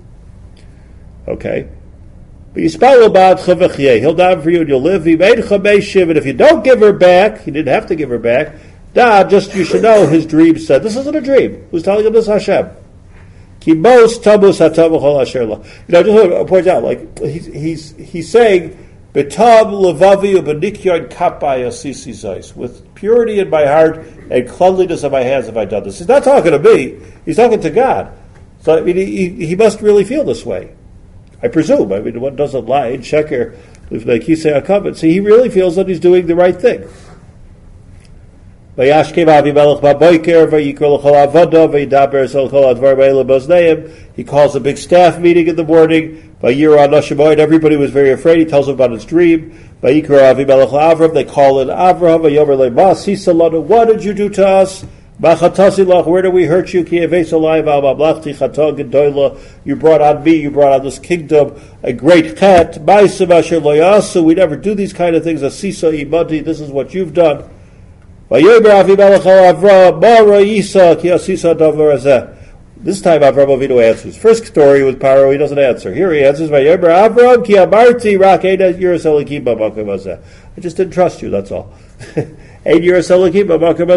A: Okay? But he'll daven for you and you'll live. And if you don't give her back, he didn't have to give her back, just you should know his dream said, this isn't a dream. Who's telling him this? Hashem. Just want to point out, he's saying, with purity in my heart and cleanliness in my hands have I done this. He's not talking to me, he's talking to God. So he must really feel this way. I presume. One doesn't lie in sheker, see, he really feels that he's doing the right thing. He calls a big staff meeting in the morning. Everybody was very afraid. He tells them about his dream. They call in Avraham. What did you do to us? Where did we hurt you? You brought on me, you brought on this kingdom a great chet. We never do these kind of things. This is what you've done. This time Avraham Avinu answers. First story with Paro, he doesn't answer. Here he answers, I just didn't trust you, that's all. I knew you were going to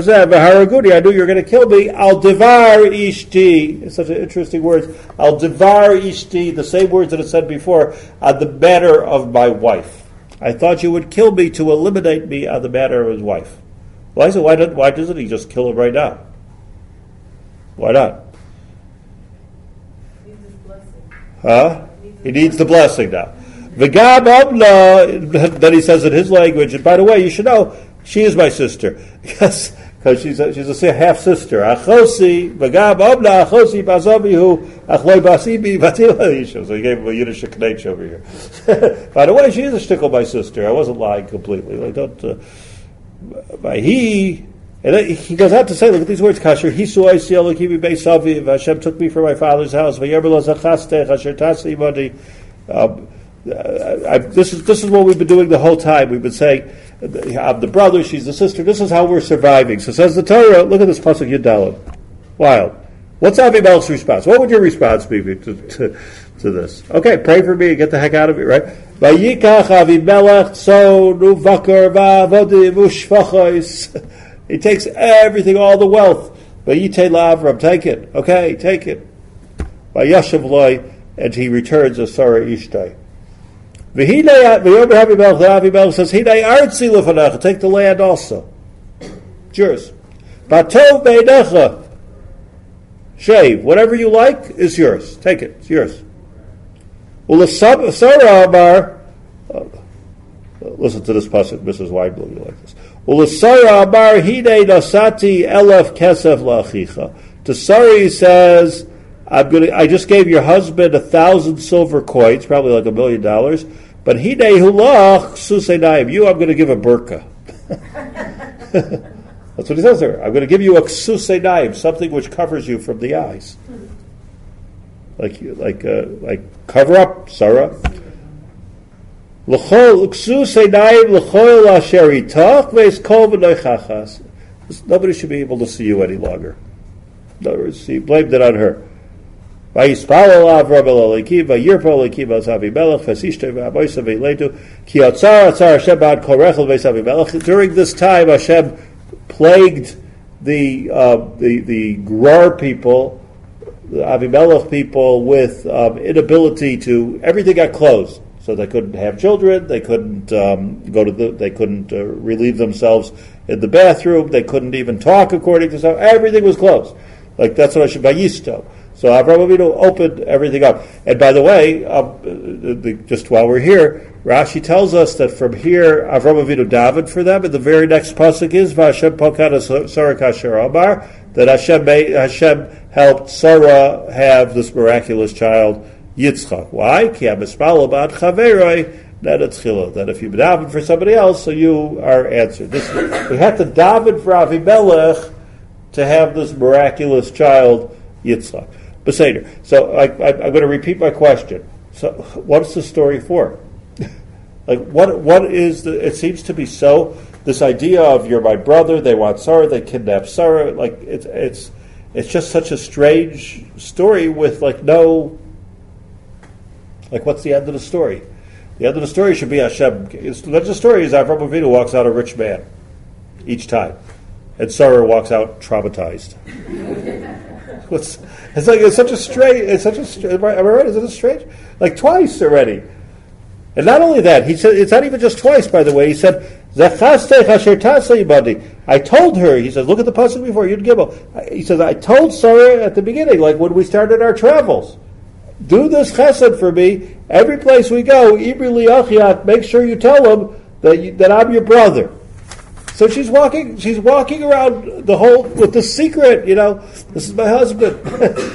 A: kill me. Al devar ishti. It's such an interesting word. Al devar ishti, the same words that it said before, on the matter of my wife. I thought you would kill me to eliminate me on the matter of his wife. Well, I said, why doesn't he just kill him right now? Why not?
B: He needs his blessing.
A: Huh? He needs the blessing now. V'gam amna, then he says in his language, and by the way, you should know, she is my sister. Yes, because she's a half sister. Achosi, v'gam amna, achosi bazabihu, achloi basibi, batila. So he gave him a Yiddish knetch over here. By the way, she is a shtickle, my sister. I wasn't lying completely. And then he goes out to say, look at these words, Kasher, Hisu Aisi Elokivi Beisaviv, Hashem took me from my father's house, Vayerbelos Achastech, Asher Tasi Modi. This is what we've been doing the whole time. We've been saying, I'm the brother, she's the sister, this is how we're surviving. So says the Torah, look at this pasuk Yudalad. Wild. What's Avimelech's response? What would your response be to this? Okay, pray for me and get the heck out of it, right? Vayikach Avimelech so nuvakar va'avodim ushvachos. He takes everything, all the wealth. Vayitei la'Avram, take it. Okay, take it. Vayashav loy, and he returns as Sarah Ishtai. Avimelech says, Hinei artzi lefanecha, take the land also. It's yours. Batov beinecha, shave, whatever you like is yours. Take it, it's yours. Sarah Amar, listen to this pasuk, Mrs. Weinblum, you like this. Sarah Amar hidei nasati elef kesef la'achicha. To Sarah he says, I just gave your husband 1,000 silver coins, probably like $1 million, but hidei hulach suseinayim, you I'm going to give a burqa. That's what he says there. I'm going to give you a suseinayim, something which covers you from the eyes. Like cover up, Sarah. Nobody should be able to see you any longer. In other words, he blamed it on her. During this time, Hashem plagued the Gerar people, the Avimelech people, with inability to. Everything got closed, so they couldn't have children. They couldn't They couldn't relieve themselves in the bathroom. They couldn't even talk according to some. Everything was closed. Like that's what I should Vayisto. So Avraham Avinu opened everything up. And by the way, just while we're here, Rashi tells us that from here Avraham Avinu davened for them, and the very next pasuk is Vashem Pokad Sarah Kasher Amar, that Hashem helped Sarah have this miraculous child, Yitzchak. Why? Ki ha-mispal about chaveroi ne'etzchila. That if you daven for somebody else, so you are answered. We had to daven for Avimelech to have this miraculous child, Yitzchak. Beseder. So I'm going to repeat my question. So what's the story for? Like what is the? It seems to be so. This idea of you're my brother, they want Sarah, they kidnap Sarah. Like it's just such a strange story with like no. Like what's the end of the story? The end of the story should be Hashem. The end of the story is Avraham Avinu walks out a rich man each time, and Sarah walks out traumatized. It's such a strange. Am I right? Is it a strange? Like twice already. And not only that, he said, it's not even just twice, by the way. He said, I told her, he says, look at the pasuk before, Yud Gimel. He says, I told Sarah at the beginning, like when we started our travels, do this chesed for me. Every place we go, make sure you tell them that I'm your brother. So she's walking around the whole, with the secret, this is my husband.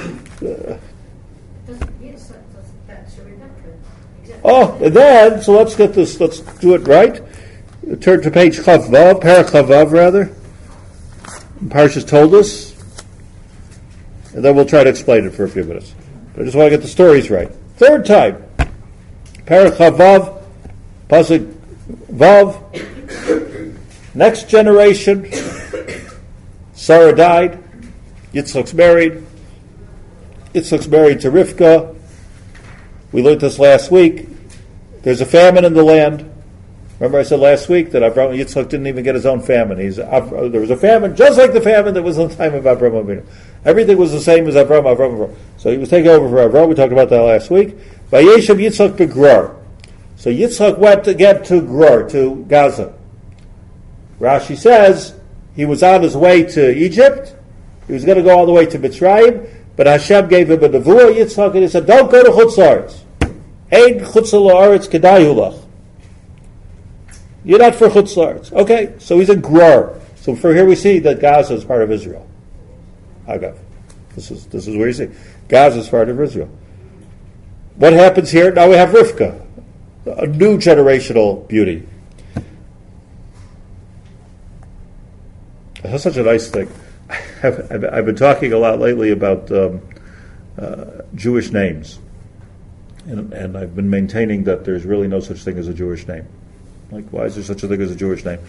A: And then, so let's get this, let's do it right. Turn to page Chavav, Parak Chavav rather. Parshas told us. And then we'll try to explain it for a few minutes. But I just want to get the stories right. Third time. Parak Chavav, Pasuk Vav. Next generation. Sarah died. Yitzchak's married. Yitzchak's married to Rivka. We learned this last week. There's a famine in the land. Remember I said last week that Avraham Yitzchak didn't even get his own famine. There was a famine just like the famine that was in the time of Avraham Avinu. Everything was the same as Avraham. So he was taking over for Avraham. We talked about that last week. Vayeshav Yitzchak beGrar. So Yitzchak went again to Gerar, to Gaza. Rashi says he was on his way to Egypt. He was going to go all the way to Mitzrayim. But Hashem gave him a nevuah, Yitzchak, and he said, don't go to Chutz La'aretz. Ein Chutz La'aretz kedayu lach. You're not for Chutz La'aretz. Okay, so he's in Gerar. So for here we see that Gaza is part of Israel. Agav. This is where you see. Gaza is part of Israel. What happens here? Now we have Rivka. A new generational beauty. That's such a nice thing. I've been talking a lot lately about Jewish names, and I've been maintaining that there's really no such thing as a Jewish name. Like, why is there such a thing as a Jewish name?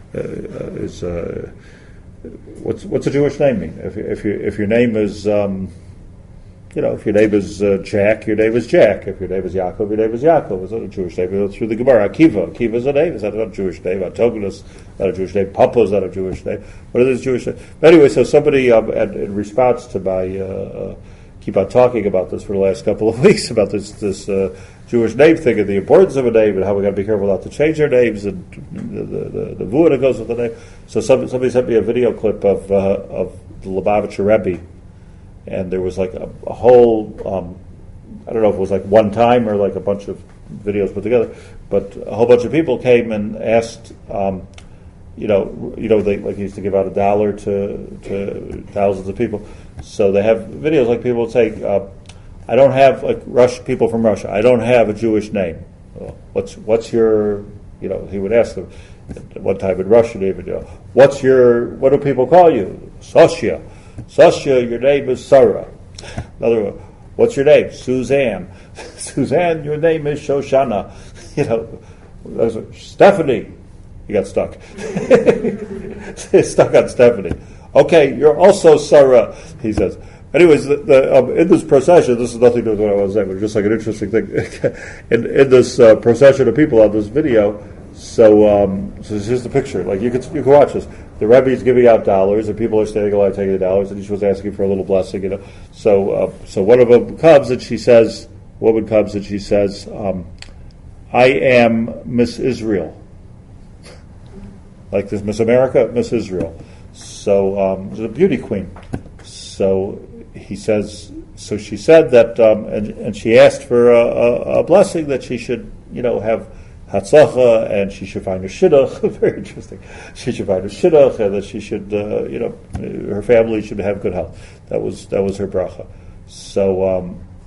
A: What's a Jewish name mean? If your name is if your name is Jack, your name is Jack. If your name is Yaakov, your name is Yaakov. It's not a Jewish name. It's through the Gemara. Akiva is a name. It's not a Jewish name. Antogonus, not a Jewish name. Papa is not a Jewish name. What is Jewish name? But anyway, so somebody, in response to my keep on talking about this for the last couple of weeks about this Jewish name thing and the importance of a name and how we got to be careful not to change our names and the vuah that goes with the name. So somebody sent me a video clip of the Lubavitcher Rebbe. And there was like a whole, I don't know if it was like one time or like a bunch of videos put together, but a whole bunch of people came and asked, they like used to give out $1 to thousands of people. So they have videos like people would say, I don't have like people from Russia. I don't have a Jewish name. What's your, he would ask them one time in Russian even, what do people call you? Sasha, your name is Sarah. Another one, what's your name? Suzanne. Suzanne, your name is Shoshana. Stephanie. You got stuck. Stuck on Stephanie. Okay, you're also Sarah, he says. Anyways, in this procession, this is nothing to do with what I was saying, but just like an interesting thing. in this procession of people on this video, so here's the picture. Like you can watch this. The Rebbe is giving out dollars, and people are standing alive taking the dollars, and each was asking for a little blessing. So one of them comes and she says, "I am Miss Israel," like this Miss America, Miss Israel. So she's a beauty queen. So he says. So she said that, and she asked for a blessing that she should, have Hatzacha, and she should find a shidduch. Very interesting. She should find a shidduch, and that she should, her family should have good health. That was her bracha. So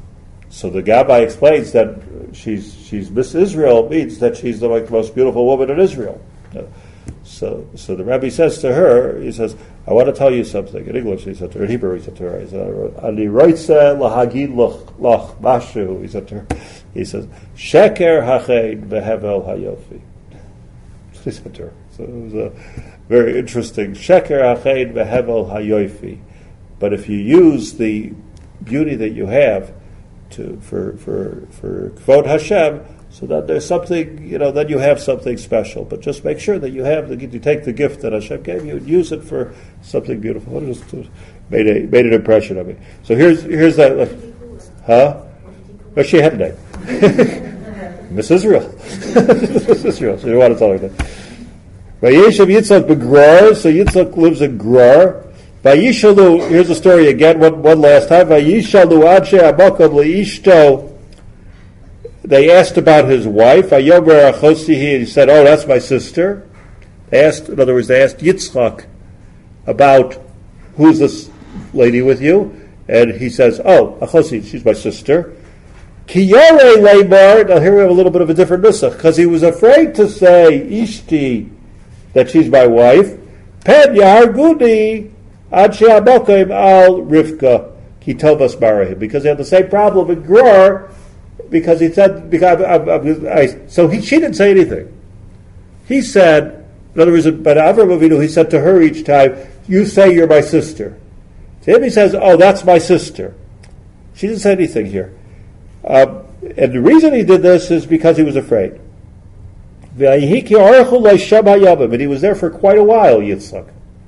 A: So the Gabbai explains that she's Miss Israel means that she's the most beautiful woman in Israel. So the Rebbe says to her, he says, I want to tell you something. In English, he said to her, in Hebrew, he said to her, he said, Ani roitze lahagid loch mashu, he said to her, he says, Sheker hachein behevel hayofi. He said to her. So it was a very interesting, Sheker hachein behevel hayofi. But if you use the beauty that you have for Kvod Hashem, so that there's something, then you have something special. But just make sure that you take the gift that Hashem gave you and use it for something beautiful. It just made an impression on me. So here's that. But she had a name. Miss Israel. Miss Israel. So you want to tell her that. Vayeshav Yitzchak beGrar. So Yitzchak lives in Grar. Vayishalu. Here's the story again. One last time. Vayishalu Adshe Abakam LeIshto. They asked about his wife. Vayomer Achosihi. He said, "Oh, that's my sister." They asked Yitzchak about who's this lady with you, and he says, "Oh, Achosi, she's my sister." Kiyore Leibar. Now here we have a little bit of a different nusach because he was afraid to say Ishti, that she's my wife. Pen Yarguni Ad She'abokim Al Rivka Kitovas Marahim, because he had the same problem in Grar. Because he said, she didn't say anything. He said, in other words, but Avram Avinu, he said to her each time, "You say you're my sister." To him he says, "Oh, that's my sister." She didn't say anything here. And the reason he did this is because he was afraid. And he was there for quite a while, Yitzchak.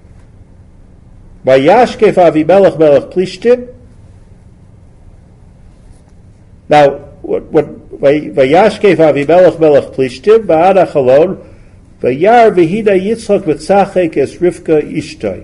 A: Vayashkef Avimelech melech Plishtim. Now, Vayashkef Avimelech melech Plishtim va'ad achalon vayar v'hida Yitzchak v'tzachek es Rivka ishtay.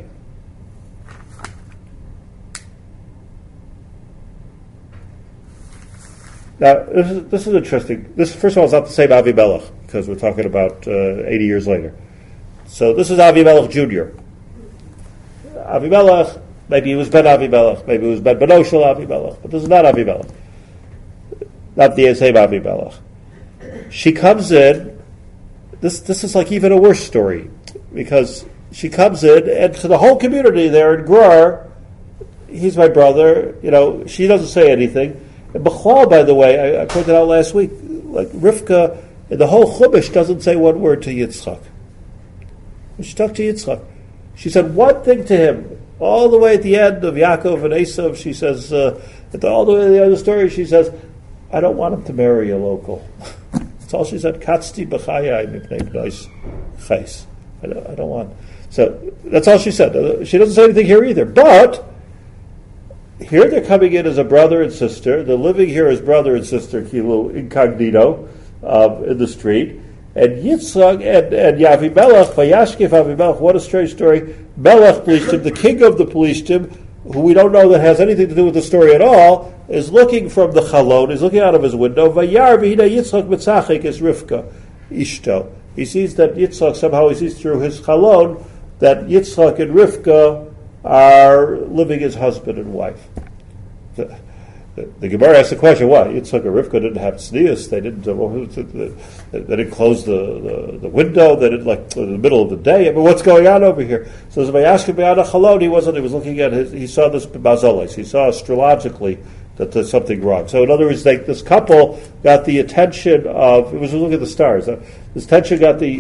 A: Now, this is interesting. This, first of all, is not the same Avimelech, because we're talking about 80 years later. So this is Avimelech Jr. Avimelech, maybe he was Ben Avimelech, maybe he was Ben Benoshel Avimelech, but this is not Avimelech. Not the same Avimelech. She comes in, this is like even a worse story, because she comes in, and to the whole community there in Grar, he's my brother, she doesn't say anything. And Bechlal, by the way, I pointed out last week, like Rivka, the whole Chumash doesn't say one word to Yitzchak. She talked to Yitzchak. She said one thing to him, all the way at the end of Yaakov and Esav. She says, all the way to the end of the story, she says, I don't want him to marry a local. That's all she said. Katzti b'chayai mipnei b'nais chais. I don't want. So that's all she said. She doesn't say anything here either. But here they're coming in as a brother and sister. They're living here as brother and sister, kilo incognito, in the street. And Yitzchak and Yavimelech, Vayashkef Avimelech, what a strange story. Melech Plishtim, the king of the Plishtim, who we don't know that has anything to do with the story at all, is looking from the chalon, is looking out of his window. Vayar v'hina Yitzchak mitzachek is Rivka ishto. He sees that Yitzchak, somehow he sees through his chalon, that Yitzchak and Rivka are living as husband and wife. The Gemara asks the question, why? Yitzchak and Rivka didn't have tznius, they didn't close the window, they didn't, in the middle of the day. I mean, what's going on over here? So as I asked him about a chalon, he was looking at he saw this bazolis, he saw astrologically that there's something wrong. So in other words, this couple got the attention of, it was look at the stars, this couple got the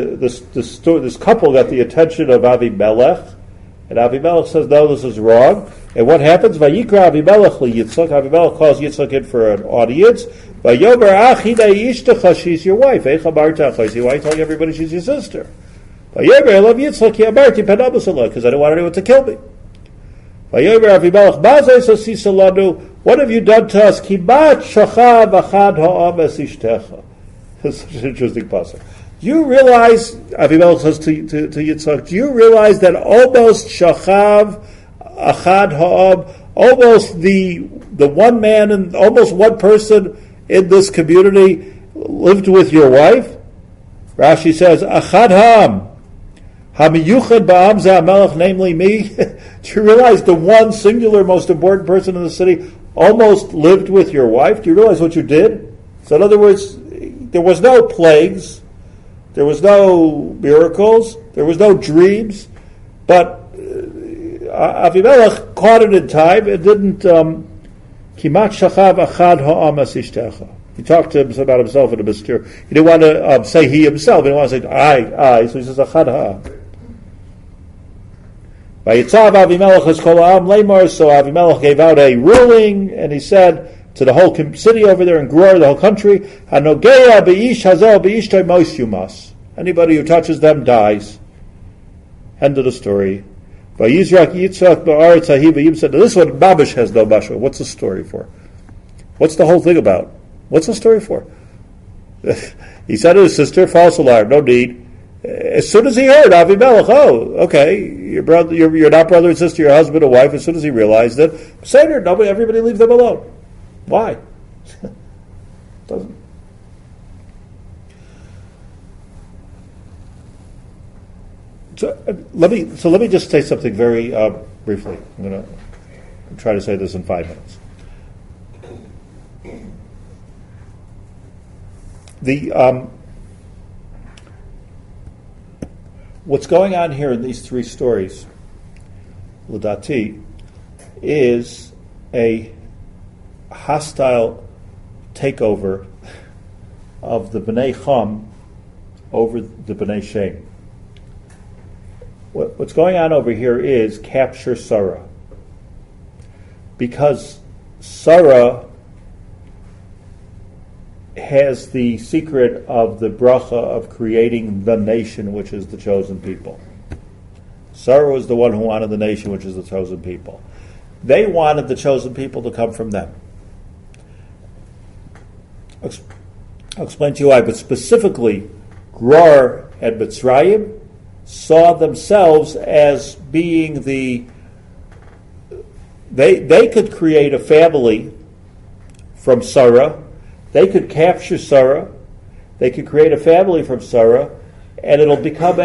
A: attention of Avimelech, and Avimelech says, no, this is wrong. And what happens? Vayikra Avimelech liYitzchak. Avimelech calls Yitzchak in for an audience. Vayomer achina ishtacha, she's your wife. Eicha marta achayzi. Why are you telling everybody she's your sister? Vayomer I love Yitzchak ki amarti penabasala, because I don't want anyone to kill me. Vayomer Avimelech mazay sasisa lanu. What have you done to us? Kimat shachav achad ha'am es ishtecha. That's such an interesting passage. Do you realize, Avimelech says to Yitzchak, do you realize that almost shachav achad ha'am, almost the one man and almost one person in this community lived with your wife? Rashi says, achad ha'am, hamiyuchad ba'am ze hamelech, namely me. Do you realize the one singular most important person in the city almost lived with your wife? Do you realize what you did? So in other words, there was no plagues, there was no miracles, there was no dreams, but Avimelech caught it in time and didn't kimat shachav achad ha'am asishtecha. He talked to him about himself in a mysterious. He didn't want to say he himself. He didn't want to say I. So he says achad ha'am. Vayitzav Avimelech es kol ha'am leimar. So Avimelech gave out a ruling, and he said to the whole city over there in Geror, the whole country, Hanogeya beish hazel beishtoi mos yumas. Anybody who touches them dies. End of the story. Vayizrak Yitzchak ba'aretz hahi v'yim said, this one Babish has no mashma. What's the story for? What's the whole thing about? What's the story for? He said to his sister, false alarm, no need. As soon as he heard Avimelech, okay, your brother, you're not brother and sister, your husband and wife. As soon as he realized it, Seder, everybody leave them alone. Why? Doesn't. So let me just say something very briefly. I'm going to try to say this in 5 minutes. What's going on here in these three stories, L'dati, is a hostile takeover of the Bnei Cham over the Bnei Shem. What's going on over here is capture Sarah. Because Sarah has the secret of the bracha of creating the nation, which is the chosen people. Sarah was the one who wanted the nation, which is the chosen people. They wanted the chosen people to come from them. I'll explain to you why, but specifically, Geror and Mitzrayim saw themselves as being they could create a family from Sarah. They could capture Sarah. They could create a family from Sarah, and will become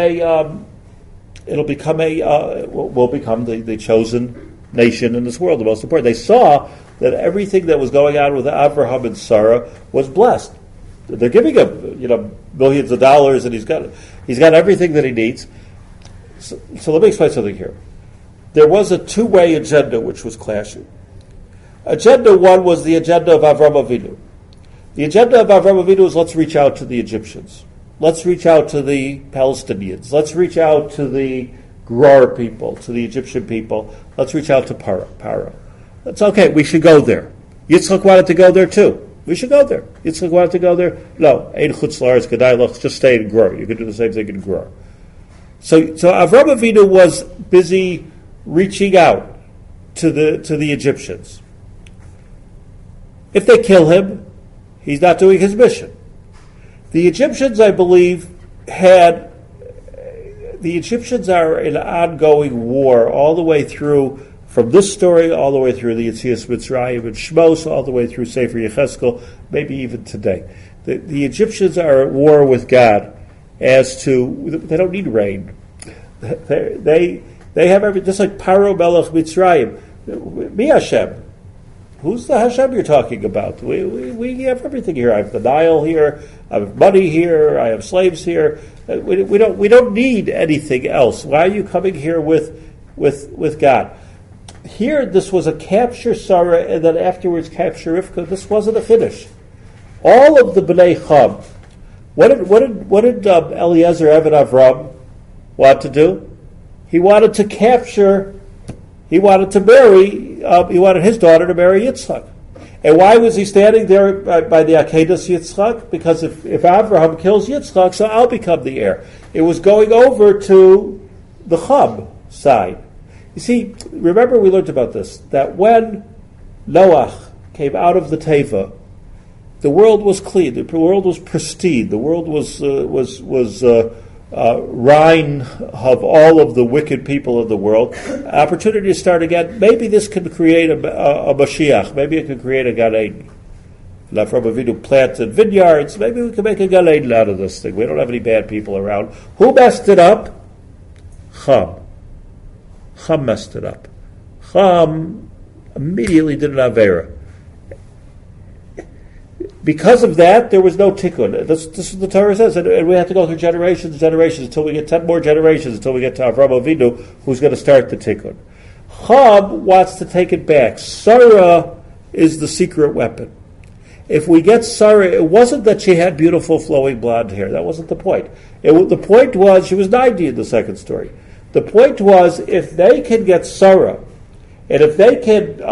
A: the chosen nation in this world, the most important. They saw that everything that was going on with Abraham and Sarah was blessed. They're giving him, millions of dollars, and he's got everything that he needs. So let me explain something here. There was a two-way agenda which was clashing. Agenda one was the agenda of Avram Avinu. The agenda of Avram Avinu is let's reach out to the Egyptians. Let's reach out to the Palestinians. Let's reach out to the Geror people, to the Egyptian people. Let's reach out to Paro. That's okay. We should go there. Yitzchak wanted to go there too. We should go there. Yitzchak wanted to go there. No, Ein Chutz La'aretz Kedai Lach. Just stay in Geror. You can do the same thing in Geror. So Avram Avinu was busy reaching out to the Egyptians. If they kill him, he's not doing his mission. The Egyptians, I believe, the Egyptians are in ongoing war all the way through, from this story all the way through the Yetzias Mitzrayim and Shmos, all the way through Sefer Yecheskel, maybe even today. The Egyptians are at war with God as to, they don't need rain. They have everything, just like Paro Melech Mitzrayim. Mi Hashem. Who's the Hashem you're talking about? We have everything here. I have the Nile here. I have money here. I have slaves here. We don't need anything else. Why are you coming here with God? Here, this was a capture Sarah, and then afterwards capture Rivka. This wasn't a finish. All of the Bnei Cham. What did Eliezer Eved Avram want to do? He wanted to capture. He wanted to marry. He wanted his daughter to marry Yitzchak. And why was he standing there by the Akedas Yitzchak? Because if Abraham kills Yitzchak, so I'll become the heir. It was going over to the Cham side. You see, remember we learned about this, that when Noach came out of the Teva, the world was clean, the world was pristine, the world was rein of all of the wicked people of the world. Opportunity to start again. Maybe this could create a Mashiach. Maybe it could create a Gan Eden. Avram Avinu planted vineyards. Maybe we can make a Gan Eden out of this thing. We don't have any bad people around. Who messed it up? Cham. Cham messed it up. Cham immediately did an Avera.
C: because of that, there was no tikkun. This is what the Torah says, and we have to go through generations until we get 10 more generations, until we get to Avraham Avinu, who's going to start the tikkun. Chum wants to take it back. Sarah is the secret weapon. If we get Sarah, it wasn't that she had beautiful flowing blonde hair. That wasn't the point. The point was she was 90 in the second story. The point was if they can get Sarah, and if they can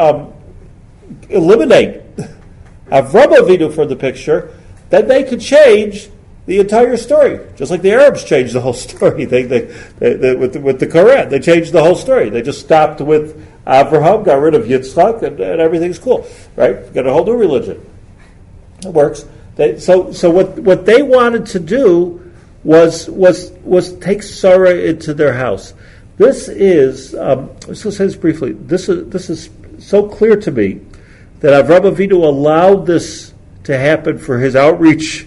C: eliminate Avraham Avinu from the picture, then they could change the entire story. Just like the Arabs changed the whole story. They with the Quran, they changed the whole story. They just stopped with Avraham, got rid of Yitzchak, and everything's cool, right? Got a whole new religion. It works. So what they wanted to do was take Sarah into their house. This is let's say this briefly. This is so clear to me that Avraham Avinu allowed this to happen for his outreach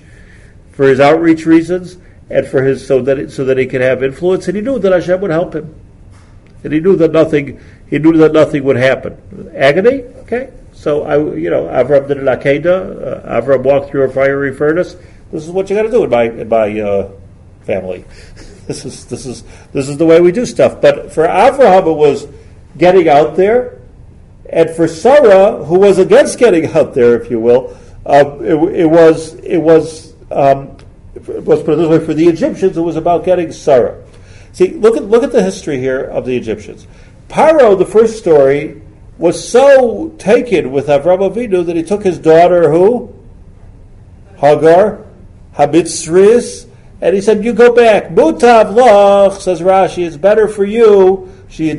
C: reasons, and for his so that he could have influence, and he knew that Hashem would help him, and he knew that nothing would happen. Agony, okay. So Avraham did an Akedah. Avraham walked through a fiery furnace. This is what you got to do in my family. This is the way we do stuff. But for Avraham, it was getting out there. And for Sarah, who was against getting out there, if you will, it was let's put it this way: for the Egyptians, it was about getting Sarah. See, look at the history here of the Egyptians. Paro, the first story, was so taken with Avraham Avinu that he took his daughter, who? Hagar, Habitzris, and he said, "You go back. Mutav lach," says Rashi, "it's better for you. You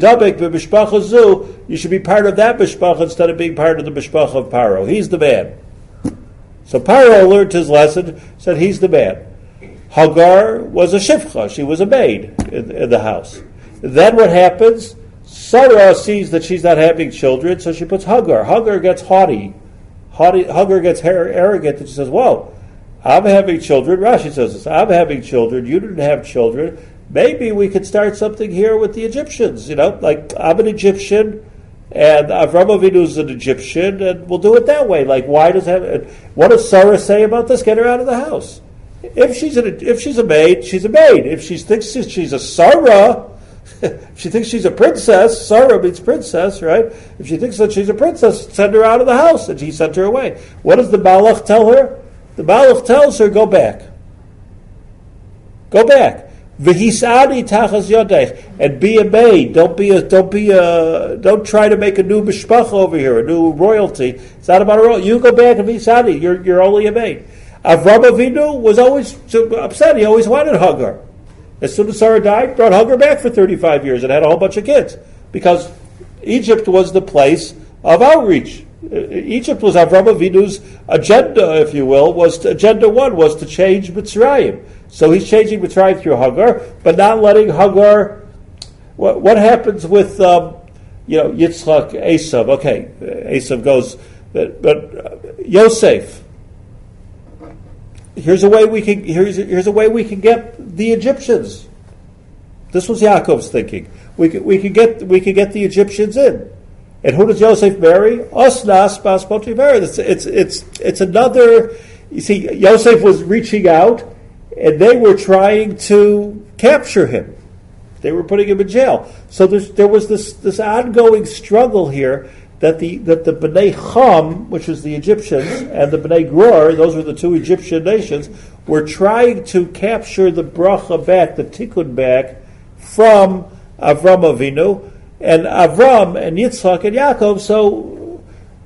C: should be part of that mishpacha instead of being part of the mishpacha of Paro. He's the man." So Paro learned his lesson, said he's the man. Hagar was a shifcha, she was a maid in the house. Then what happens? Sarah sees that she's not having children, so she puts Hagar. Hagar gets haughty. Hagar gets arrogant, and she says, "Whoa, I'm having children." Rashi says this, "I'm having children, you didn't have children. Maybe we could start something here with the Egyptians, like I'm an Egyptian, and Avraham Avinu is an Egyptian, and we'll do it that way. Like, what does Sarah say about this? Get her out of the house. If she's a maid, she's a maid. If she thinks she's a Sarah, if she thinks she's a princess, Sarah means princess, right? If she thinks that she's a princess, send her out of the house." And he sent her away. What does the Malach tell her? The Malach tells her, "Go back. Go back. V'hisani tachas yodech, and be a maid. Don't try to make a new mishpacha over here, a new royalty. It's not about a royalty. You go back and be sani. You're only a maid." Avraham Avinu was always upset. He always wanted Hagar. As soon as Sarah died, brought Hagar back for 35 years and had a whole bunch of kids, because Egypt was the place of outreach. Egypt was Avraham Avinu's agenda, if you will. Agenda one was to change Mitzrayim. So he's changing Mitzrayim through Hagar, but not letting Hagar. What happens with Yitzchak, Esav? Okay, Esav goes, but Yosef. Here's a way we can get the Egyptians. This was Yaakov's thinking. We could get the Egyptians in. And who does Yosef marry? Osnas bas Potiphar. It's another. You see, Yosef was reaching out, and they were trying to capture him. They were putting him in jail. So there was this ongoing struggle here that the Bnei Cham, which was the Egyptians, and the Bnei Gror, those were the two Egyptian nations, were trying to capture the bracha back, the tikkun back, from Avram Avinu, and Avram and Yitzchak and Yaakov. So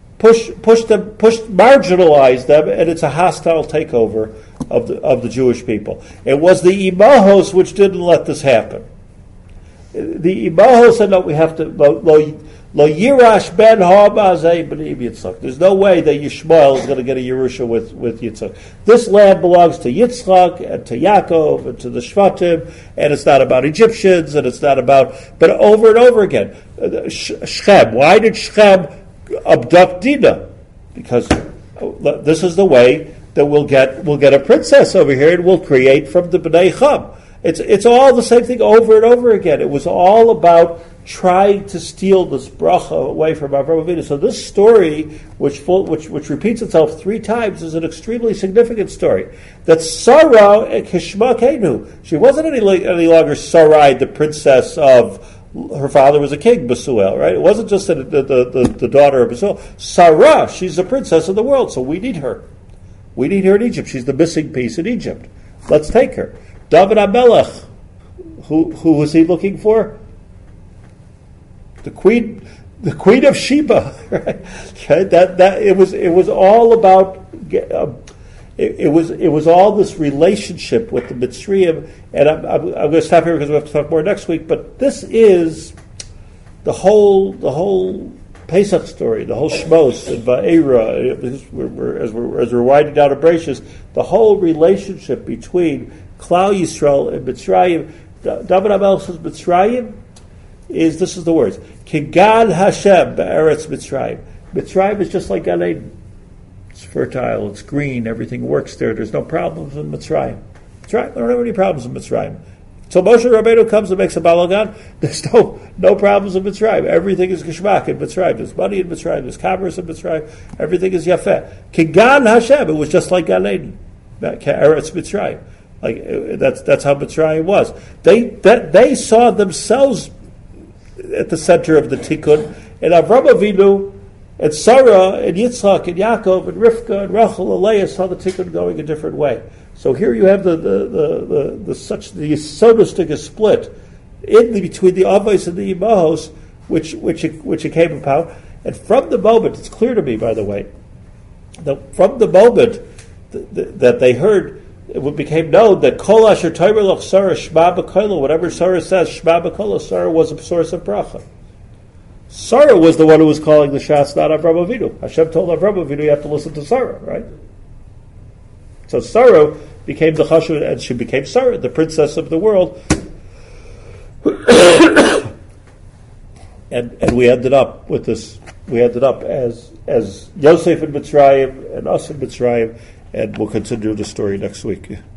C: marginalize them, and it's a hostile takeover of the Jewish people. It was the Imahos which didn't let this happen. The Imahos said, "No, we have to lo yirash ben ha'mazeh b'nim Yitzchak." There's no way that Yishmael is going to get a Yerusha with Yitzchak. This land belongs to Yitzchak and to Yaakov and to the Shvatim, and it's not about Egyptians, and it's not about. But over and over again, Shechem. Why did Shechem abduct Dinah? Because this is the way that we'll get a princess over here, and we'll create from the Bnei Cham. It's all the same thing over and over again. It was all about trying to steal this bracha away from Avraham Avinu. So this story, which repeats itself 3 times, is an extremely significant story. That Sarah Kishma Kenu, she wasn't any longer Sarai, the princess of her father was a king, Basuel, right? It wasn't just the daughter of Basuel. Sarah, she's the princess of the world, so we need her. We need her in Egypt. She's the missing piece in Egypt. Let's take her. David HaMelech, who was he looking for? The queen of Sheba. Right? That it was all about. It was all this relationship with the Mitzrayim, and I'm going to stop here because we have to talk more next week. But this is the whole Pesach story, the whole Shmos and Va'era. As we're winding down to Bereshis, the whole relationship between Klal Yisrael and Mitzrayim. David HaMelech says Mitzrayim is, this is the words, Kigad Hashem be'eretz Mitzrayim. Mitzrayim is just like Gan Eden. It's fertile, it's green, everything works there. There's no problems in Mitzrayim. Mitzrayim, there don't have any problems in Mitzrayim. So Moshe Rabbeinu comes and makes a balagan. There's no problems in Mitzrayim. Everything is geshmak in Mitzrayim. There's money in Mitzrayim. There's commerce in Mitzrayim. Everything is yafeh. Kigan Hashem. It was just like Gan Eden. Eretz Mitzrayim. Like that's how Mitzrayim was. They saw themselves at the center of the tikkun, and Avraham Avinu and Sarah and Yitzchak and Yaakov and Rivka and Rachel and Leah saw the tikkun going a different way. So here you have the sonistic split between the Avos and the Imahos, which it came about. And from the moment, it's clear to me, by the way, that from the moment that they heard, it became known that Kol Asher Tomer Lach Sarah Shma B'Kola, whatever Sarah says, Shma B'Kola, Sarah was a source of bracha. Sarah was the one who was calling the shots, not Avraham Avinu. Hashem told Avraham Avinu, you have to listen to Sarah, right? So Sarah became the Chashuvah, and she became Sarah, the princess of the world. and we ended up with this. We ended up as Yosef in Mitzrayim and us in Mitzrayim, and we'll continue the story next week.